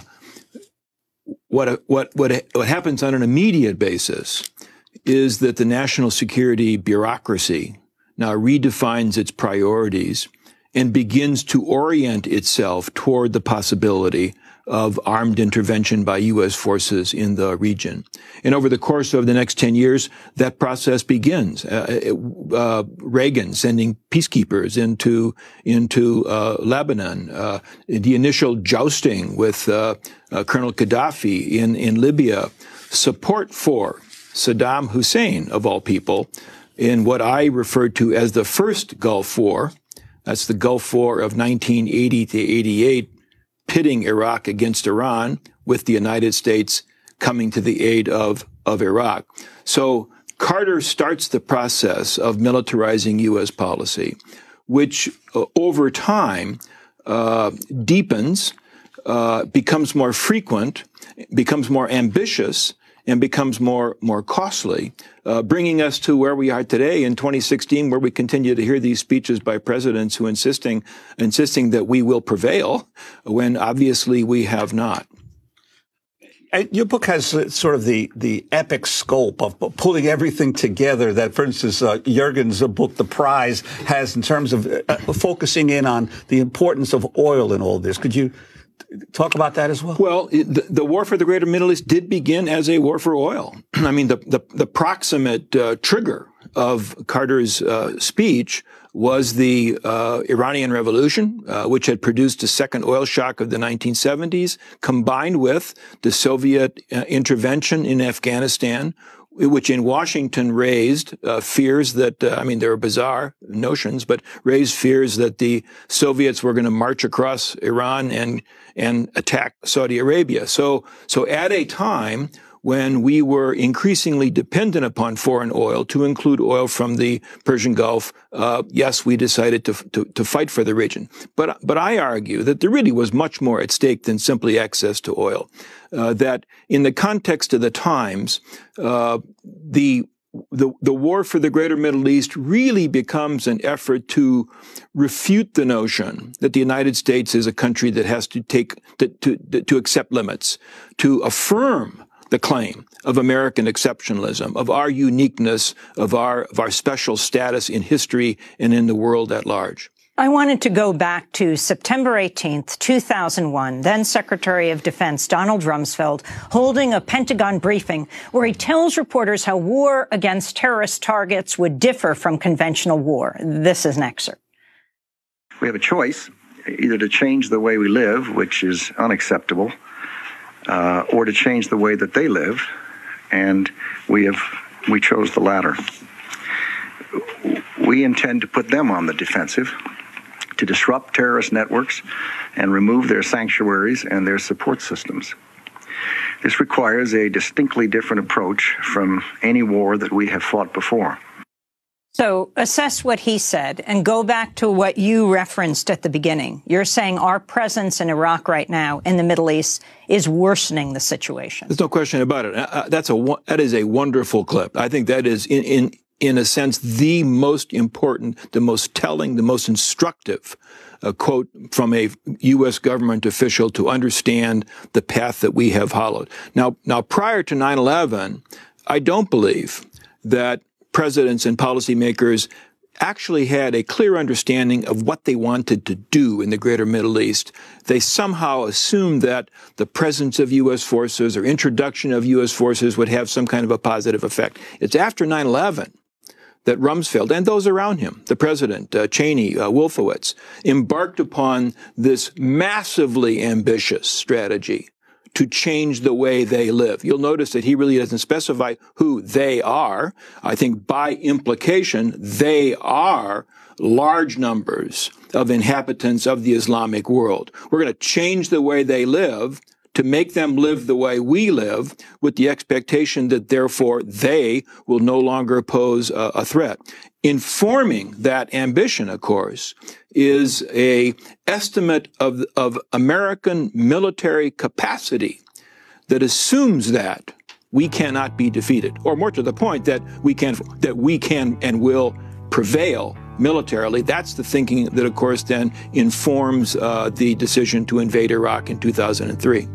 what what what what happens on an immediate basis is that the national security bureaucracy now redefines its priorities and begins to orient itself toward the possibility of armed intervention by U S forces in the region. And over the course of the next ten years, that process begins. Uh, uh, Reagan sending peacekeepers into, into uh, Lebanon, uh, the initial jousting with uh, uh, Colonel Gaddafi in, in Libya, support for Saddam Hussein, of all people, in what I referred to as the first Gulf War. That's the Gulf War of nineteen eighty to eighty-eight, pitting Iraq against Iran, with the United States coming to the aid of, of Iraq. So Carter starts the process of militarizing U S policy, which uh, over time uh, deepens, uh, becomes more frequent, becomes more ambitious, and becomes more more costly, uh, bringing us to where we are today in twenty sixteen, where we continue to hear these speeches by presidents who insisting insisting that we will prevail, when obviously we have not. Your book has sort of the, the epic scope of pulling everything together that, for instance, uh, Jürgen's book, The Prize, has in terms of uh, focusing in on the importance of oil in all this. Could you talk about that as well? Well, the, the war for the Greater Middle East did begin as a war for oil. I mean, the, the, the proximate uh, trigger of Carter's uh, speech was the uh, Iranian Revolution, uh, which had produced a second oil shock of the nineteen seventies, combined with the Soviet uh, intervention in Afghanistan, which in Washington raised uh, fears that, uh, I mean, there are bizarre notions, but raised fears that the Soviets were going to march across Iran and and attack Saudi Arabia. So, so at a time when we were increasingly dependent upon foreign oil, to include oil from the Persian Gulf, uh, yes, we decided to, to to fight for the region. But but I argue that there really was much more at stake than simply access to oil. Uh, that in the context of the times, uh, the The, the war for the Greater Middle East really becomes an effort to refute the notion that the United States is a country that has to take, to, to, to accept limits, to affirm the claim of American exceptionalism, of our uniqueness, of our, of our special status in history and in the world at large. I wanted to go back to September eighteenth, two thousand one, then Secretary of Defense Donald Rumsfeld holding a Pentagon briefing where he tells reporters how war against terrorist targets would differ from conventional war. This is an excerpt. We have a choice, either to change the way we live, which is unacceptable, uh, or to change the way that they live, and we have we chose the latter. We intend to put them on the defensive, to disrupt terrorist networks and remove their sanctuaries and their support systems. This requires a distinctly different approach from any war that we have fought before. So assess what he said and go back to what you referenced at the beginning. You're saying our presence in Iraq right now in the Middle East is worsening the situation. There's no question about it. Uh, that's a that is a wonderful clip. I think that is in in in a sense the most important, the most telling, the most instructive uh, quote from a U S government official to understand the path that we have followed. Now, now prior to nine eleven, I don't believe that presidents and policymakers actually had a clear understanding of what they wanted to do in the Greater Middle East. They somehow assumed that the presence of U S forces or introduction of U S forces would have some kind of a positive effect. It's after nine eleven that Rumsfeld and those around him, the president, uh, Cheney, uh, Wolfowitz, embarked upon this massively ambitious strategy to change the way they live. You'll notice that he really doesn't specify who they are. I think by implication, they are large numbers of inhabitants of the Islamic world. We're going to change the way they live to make them live the way we live, with the expectation that therefore they will no longer pose a, a threat. Informing that ambition, of course, is a estimate of, of American military capacity that assumes that we cannot be defeated, or more to the point, that we can that we can and will prevail militarily. That's the thinking that, of course, then informs uh, the decision to invade Iraq in two thousand three.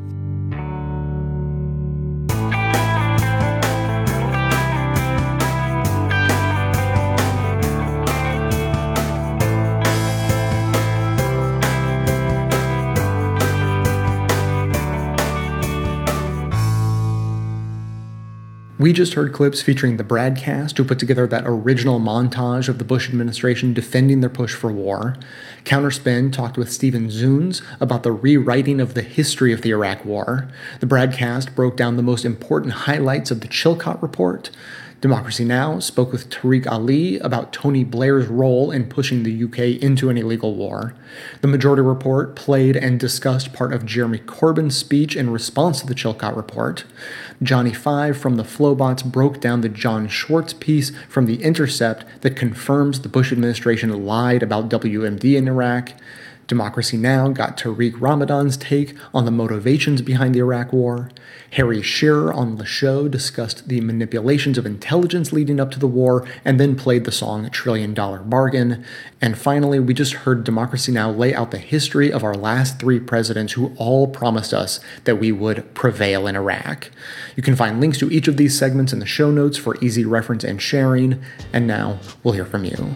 We just heard clips featuring the Bradcast, who put together that original montage of the Bush administration defending their push for war. Counterspin talked with Stephen Zunes about the rewriting of the history of the Iraq War. The Bradcast broke down the most important highlights of the Chilcot Report. Democracy Now! Spoke with Tariq Ali about Tony Blair's role in pushing the U K into an illegal war. The Majority Report played and discussed part of Jeremy Corbyn's speech in response to the Chilcot Report. Johnny Five from the Flowbots broke down the John Schwartz piece from The Intercept that confirms the Bush administration lied about W M D in Iraq. Democracy Now! Got Tariq Ramadan's take on the motivations behind the Iraq War. Harry Shearer on the show discussed the manipulations of intelligence leading up to the war, and then played the song Trillion Dollar Bargain. And finally, we just heard Democracy Now! Lay out the history of our last three presidents who all promised us that we would prevail in Iraq. You can find links to each of these segments in the show notes for easy reference and sharing. And now, we'll hear from you.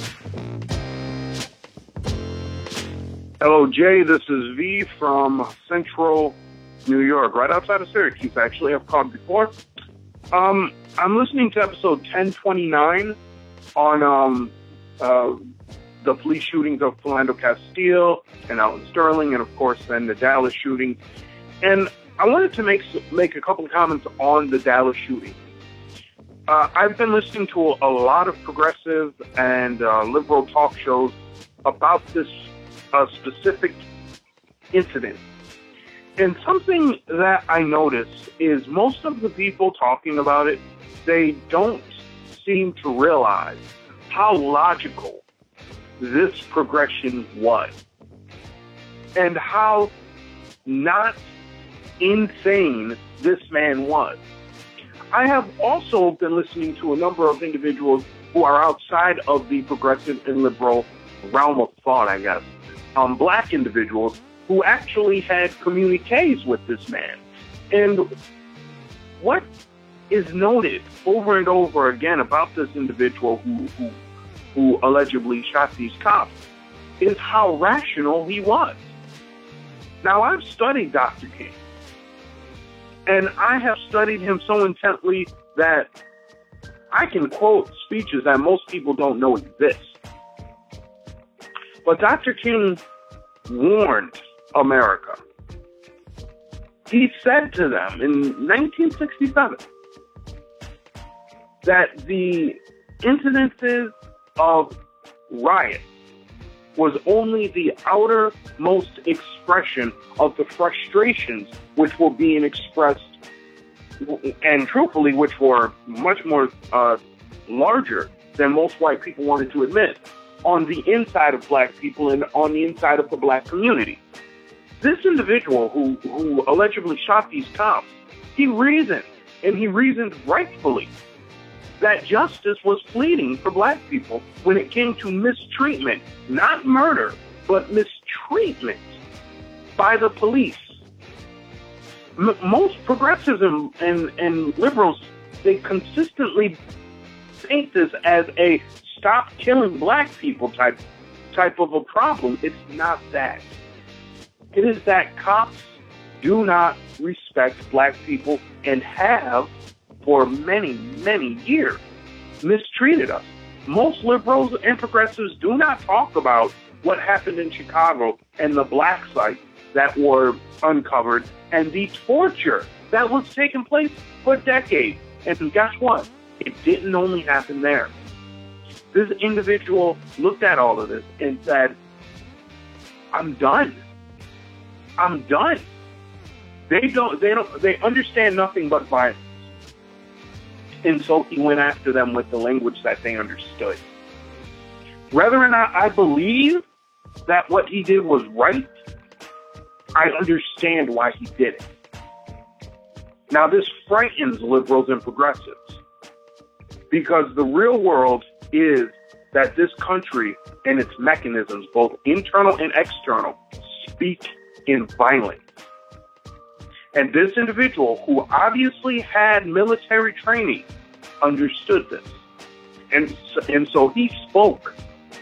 Hello, Jay. This is V from Central New York, right outside of Syracuse, actually. I've called before. Um, I'm listening to episode ten twenty-nine on um, uh, the police shootings of Philando Castile and Alton Sterling, and, of course, then the Dallas shooting. And I wanted to make make a couple of comments on the Dallas shooting. Uh, I've been listening to a, a lot of progressive and uh, liberal talk shows about this a specific incident. And something that I notice is most of the people talking about it, they don't seem to realize how logical this progression was and how not insane this man was. I have also been listening to a number of individuals who are outside of the progressive and liberal realm of thought, I guess. Um, black individuals who actually had communiques with this man. And what is noted over and over again about this individual who, who, who allegedly shot these cops is how rational he was. Now, I've studied Doctor King, and I have studied him so intently that I can quote speeches that most people don't know exist. But Doctor King warned America. He said to them in nineteen sixty-seven that the incidences of riot was only the outermost expression of the frustrations which were being expressed, and truthfully, which were much more uh, larger than most white people wanted to admit, on the inside of black people and on the inside of the black community. This individual who, who allegedly shot these cops, he reasoned, and he reasoned rightfully, that justice was fleeting for black people when it came to mistreatment, not murder, but mistreatment by the police. M- most progressives and, and, and liberals, they consistently paint this as a stop killing black people type type of a problem. It's not that. It is that cops do not respect black people and have for many, many years mistreated us. Most liberals and progressives do not talk about what happened in Chicago and the black sites that were uncovered and the torture that was taking place for decades. And guess what? It didn't only happen there. This individual looked at all of this and said, I'm done. I'm done. They don't, they don't, they understand nothing but violence. And so he went after them with the language that they understood. Whether or not I believe that what he did was right, I understand why he did it. Now, this frightens liberals and progressives because the real world is that this country and its mechanisms, both internal and external, speak in violence. And this individual, who obviously had military training, understood this. And so, and so he spoke.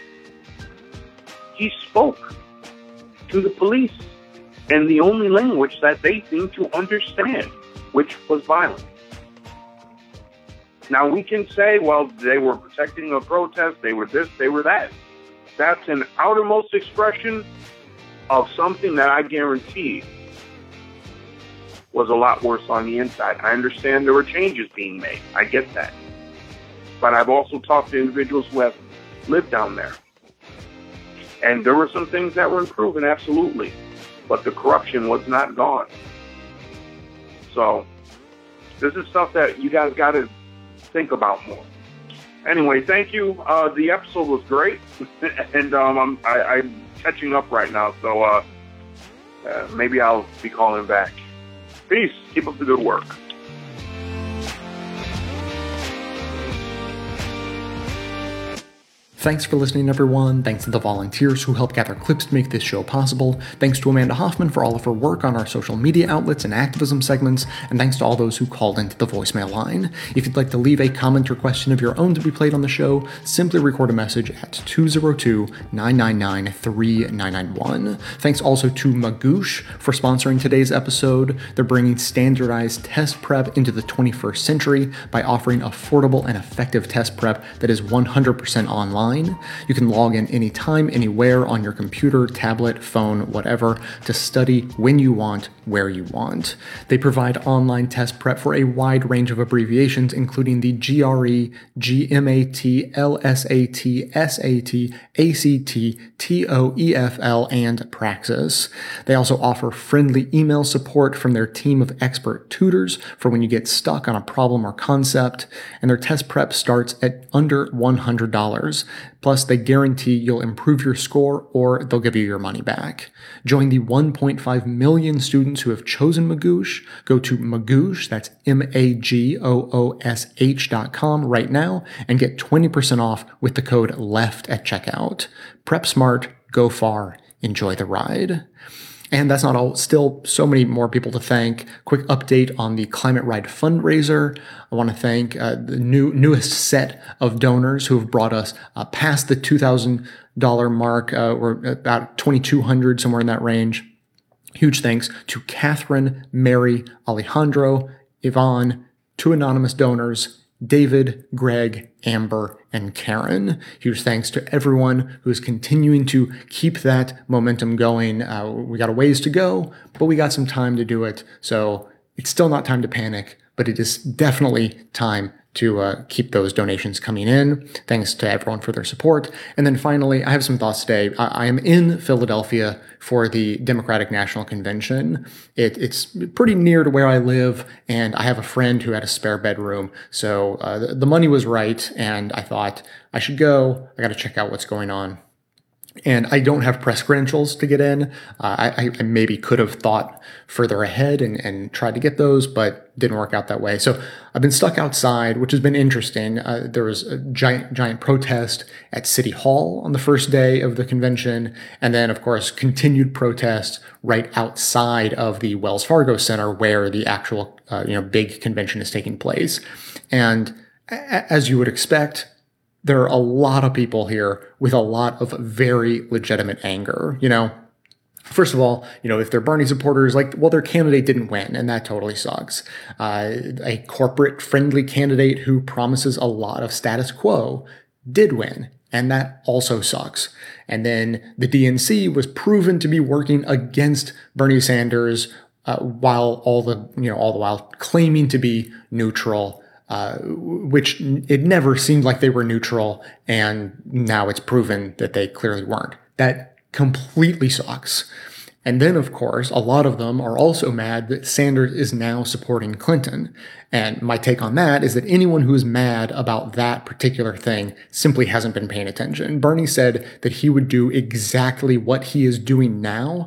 He spoke to the police in the only language that they seemed to understand, which was violence. Now, we can say, well, they were protecting a protest, they were this, they were that. That's an outermost expression of something that I guarantee was a lot worse on the inside. I understand there were changes being made. I get that. But I've also talked to individuals who have lived down there. And there were some things that were improving, absolutely. But the corruption was not gone. So, this is stuff that you guys got to think about more. Anyway, thank you. Uh, the episode was great. and um, I'm, I, I'm catching up right now. So, uh, uh, maybe I'll be calling back. Peace. Keep up the good work. Thanks for listening, everyone. Thanks to the volunteers who helped gather clips to make this show possible. Thanks to Amanda Hoffman for all of her work on our social media outlets and activism segments. And thanks to all those who called into the voicemail line. If you'd like to leave a comment or question of your own to be played on the show, simply record a message at two oh two, nine nine nine, three nine nine one. Thanks also to Magoosh for sponsoring today's episode. They're bringing standardized test prep into the twenty-first century by offering affordable and effective test prep that is one hundred percent online. You can log in anytime, anywhere on your computer, tablet, phone, whatever, to study when you want, where you want. They provide online test prep for a wide range of abbreviations, including the G R E, G M A T, L S A T, S A T, A C T, T O E F L, and Praxis. They also offer friendly email support from their team of expert tutors for when you get stuck on a problem or concept, and their test prep starts at under one hundred dollars. Plus, they guarantee you'll improve your score or they'll give you your money back. Join the one point five million students who have chosen Magoosh. Go to Magoosh, that's M A G O O S H dot com right now and get twenty percent off with the code LEFT at checkout. Prep smart, go far, enjoy the ride. And that's not all. Still so many more people to thank. Quick update on the Climate Ride fundraiser. I want to thank uh, the new newest set of donors who have brought us uh, past the two thousand dollars mark. Uh, we're about twenty-two hundred, somewhere in that range. Huge thanks to Catherine, Mary, Alejandro, Yvonne, two anonymous donors, David, Greg, Amber, and Karen. Huge thanks to everyone who is continuing to keep that momentum going. Uh, we got a ways to go, but we got some time to do it. So it's still not time to panic, but it is definitely time to uh, keep those donations coming in. Thanks to everyone for their support. And then finally, I have some thoughts today. I, I am in Philadelphia for the Democratic National Convention. It, it's pretty near to where I live, and I have a friend who had a spare bedroom. So uh, the, the money was right, and I thought I should go. I got to check out what's going on. And I don't have press credentials to get in. Uh, I, I maybe could have thought further ahead and, and tried to get those, but didn't work out that way. So I've been stuck outside, which has been interesting. Uh, there was a giant, giant protest at City Hall on the first day of the convention. And then, of course, continued protests right outside of the Wells Fargo Center where the actual, uh, you know, big convention is taking place. And a- as you would expect, there are a lot of people here with a lot of very legitimate anger. You know, first of all, you know, if they're Bernie supporters, like, well, their candidate didn't win, and that totally sucks. Uh, a corporate-friendly candidate who promises a lot of status quo did win, and that also sucks. And then the D N C was proven to be working against Bernie Sanders uh, while all the, you know, all the while claiming to be neutral. Uh, which it never seemed like they were neutral, and now it's proven that they clearly weren't. That completely sucks. And then, of course, a lot of them are also mad that Sanders is now supporting Clinton. And my take on that is that anyone who is mad about that particular thing simply hasn't been paying attention. Bernie said that he would do exactly what he is doing now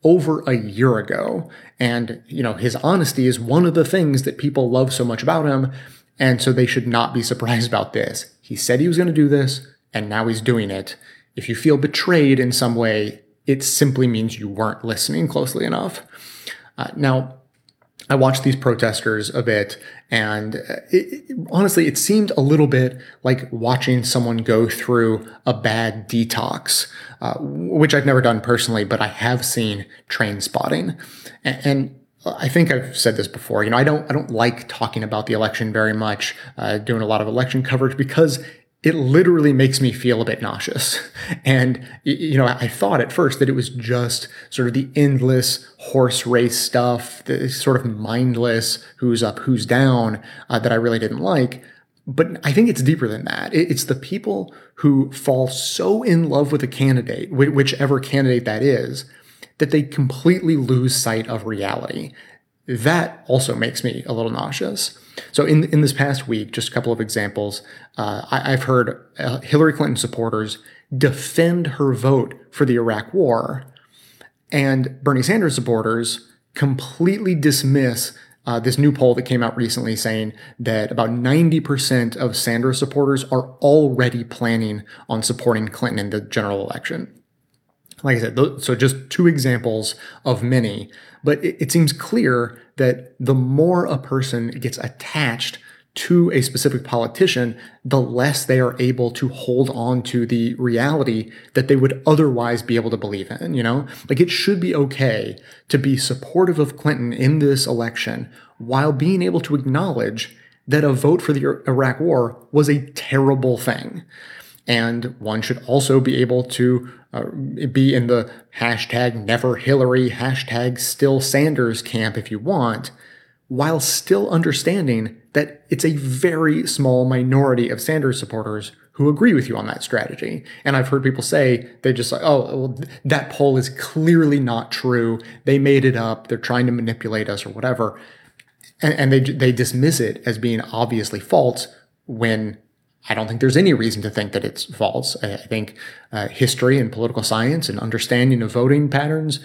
over a year ago. And, you know, his honesty is one of the things that people love so much about him. And so they should not be surprised about this. He said he was going to do this, and now he's doing it. If you feel betrayed in some way, it simply means you weren't listening closely enough. Uh, now, I watched these protesters a bit, and it, it, honestly, it seemed a little bit like watching someone go through a bad detox, uh, which I've never done personally, but I have seen train spotting. And, and I think I've said this before. You know, I don't, I don't like talking about the election very much, uh, doing a lot of election coverage, because it literally makes me feel a bit nauseous. And, you know, I thought at first that it was just sort of the endless horse race stuff, the sort of mindless who's up, who's down, uh, that I really didn't like. But I think it's deeper than that. It's the people who fall so in love with a candidate, whichever candidate that is, that they completely lose sight of reality. That also makes me a little nauseous. So in in this past week, just a couple of examples, uh, I, I've heard uh, Hillary Clinton supporters defend her vote for the Iraq War, and Bernie Sanders supporters completely dismiss uh, this new poll that came out recently saying that about ninety percent of Sanders supporters are already planning on supporting Clinton in the general election. Like I said, so just two examples of many, but it, it seems clear that the more a person gets attached to a specific politician, the less they are able to hold on to the reality that they would otherwise be able to believe in, you know? Like, it should be okay to be supportive of Clinton in this election while being able to acknowledge that a vote for the Iraq War was a terrible thing. And one should also be able to uh, be in the hashtag never Hillary, hashtag still Sanders camp if you want, while still understanding that it's a very small minority of Sanders supporters who agree with you on that strategy. And I've heard people say, they just like, oh, well, that poll is clearly not true. They made it up. They're trying to manipulate us or whatever. And, and they, they dismiss it as being obviously false when I don't think there's any reason to think that it's false. I think uh, history and political science and understanding of voting patterns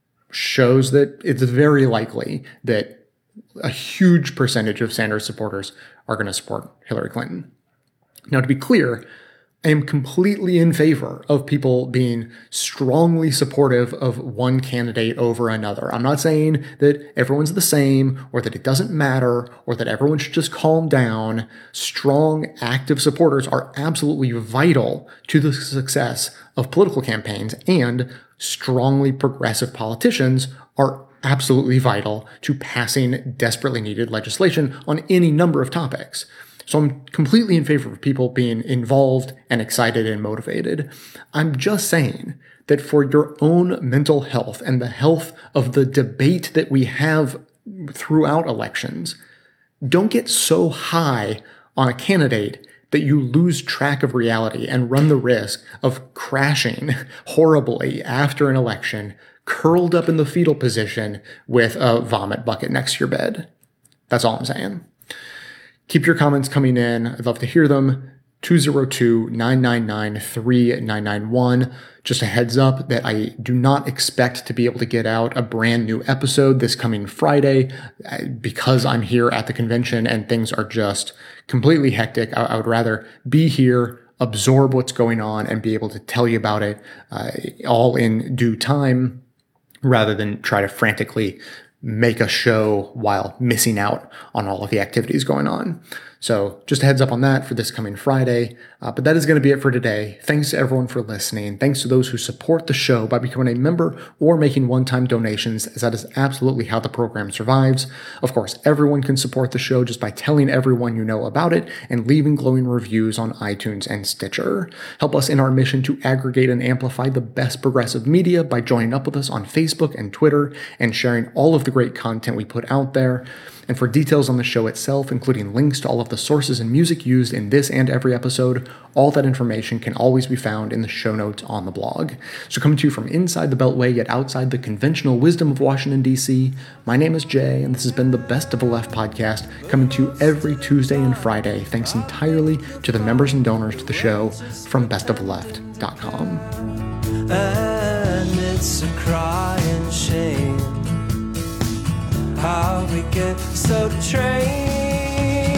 shows that it's very likely that a huge percentage of Sanders supporters are going to support Hillary Clinton. Now, to be clear, I am completely in favor of people being strongly supportive of one candidate over another. I'm not saying that everyone's the same or that it doesn't matter or that everyone should just calm down. Strong, active supporters are absolutely vital to the success of political campaigns, and strongly progressive politicians are absolutely vital to passing desperately needed legislation on any number of topics. So I'm completely in favor of people being involved and excited and motivated. I'm just saying that for your own mental health and the health of the debate that we have throughout elections, don't get so high on a candidate that you lose track of reality and run the risk of crashing horribly after an election, curled up in the fetal position with a vomit bucket next to your bed. That's all I'm saying. Keep your comments coming in. I'd love to hear them. two oh two, nine nine nine, three nine nine one. Just a heads up that I do not expect to be able to get out a brand new episode this coming Friday because I'm here at the convention and things are just completely hectic. I, I would rather be here, absorb what's going on, and be able to tell you about it uh, all in due time rather than try to frantically make a show while missing out on all of the activities going on. So just a heads up on that for this coming Friday. Uh, but that is going to be it for today. Thanks to everyone for listening. Thanks to those who support the show by becoming a member or making one-time donations, as that is absolutely how the program survives. Of course, everyone can support the show just by telling everyone you know about it and leaving glowing reviews on iTunes and Stitcher. Help us in our mission to aggregate and amplify the best progressive media by joining up with us on Facebook and Twitter and sharing all of the great content we put out there. And for details on the show itself, including links to all of the sources and music used in this and every episode, all that information can always be found in the show notes on the blog. So coming to you from inside the Beltway, yet outside the conventional wisdom of Washington, D C, my name is Jay, and this has been the Best of the Left podcast, coming to you every Tuesday and Friday, thanks entirely to the members and donors to the show from best of the left dot com. And it's a crying shame. rocket, so train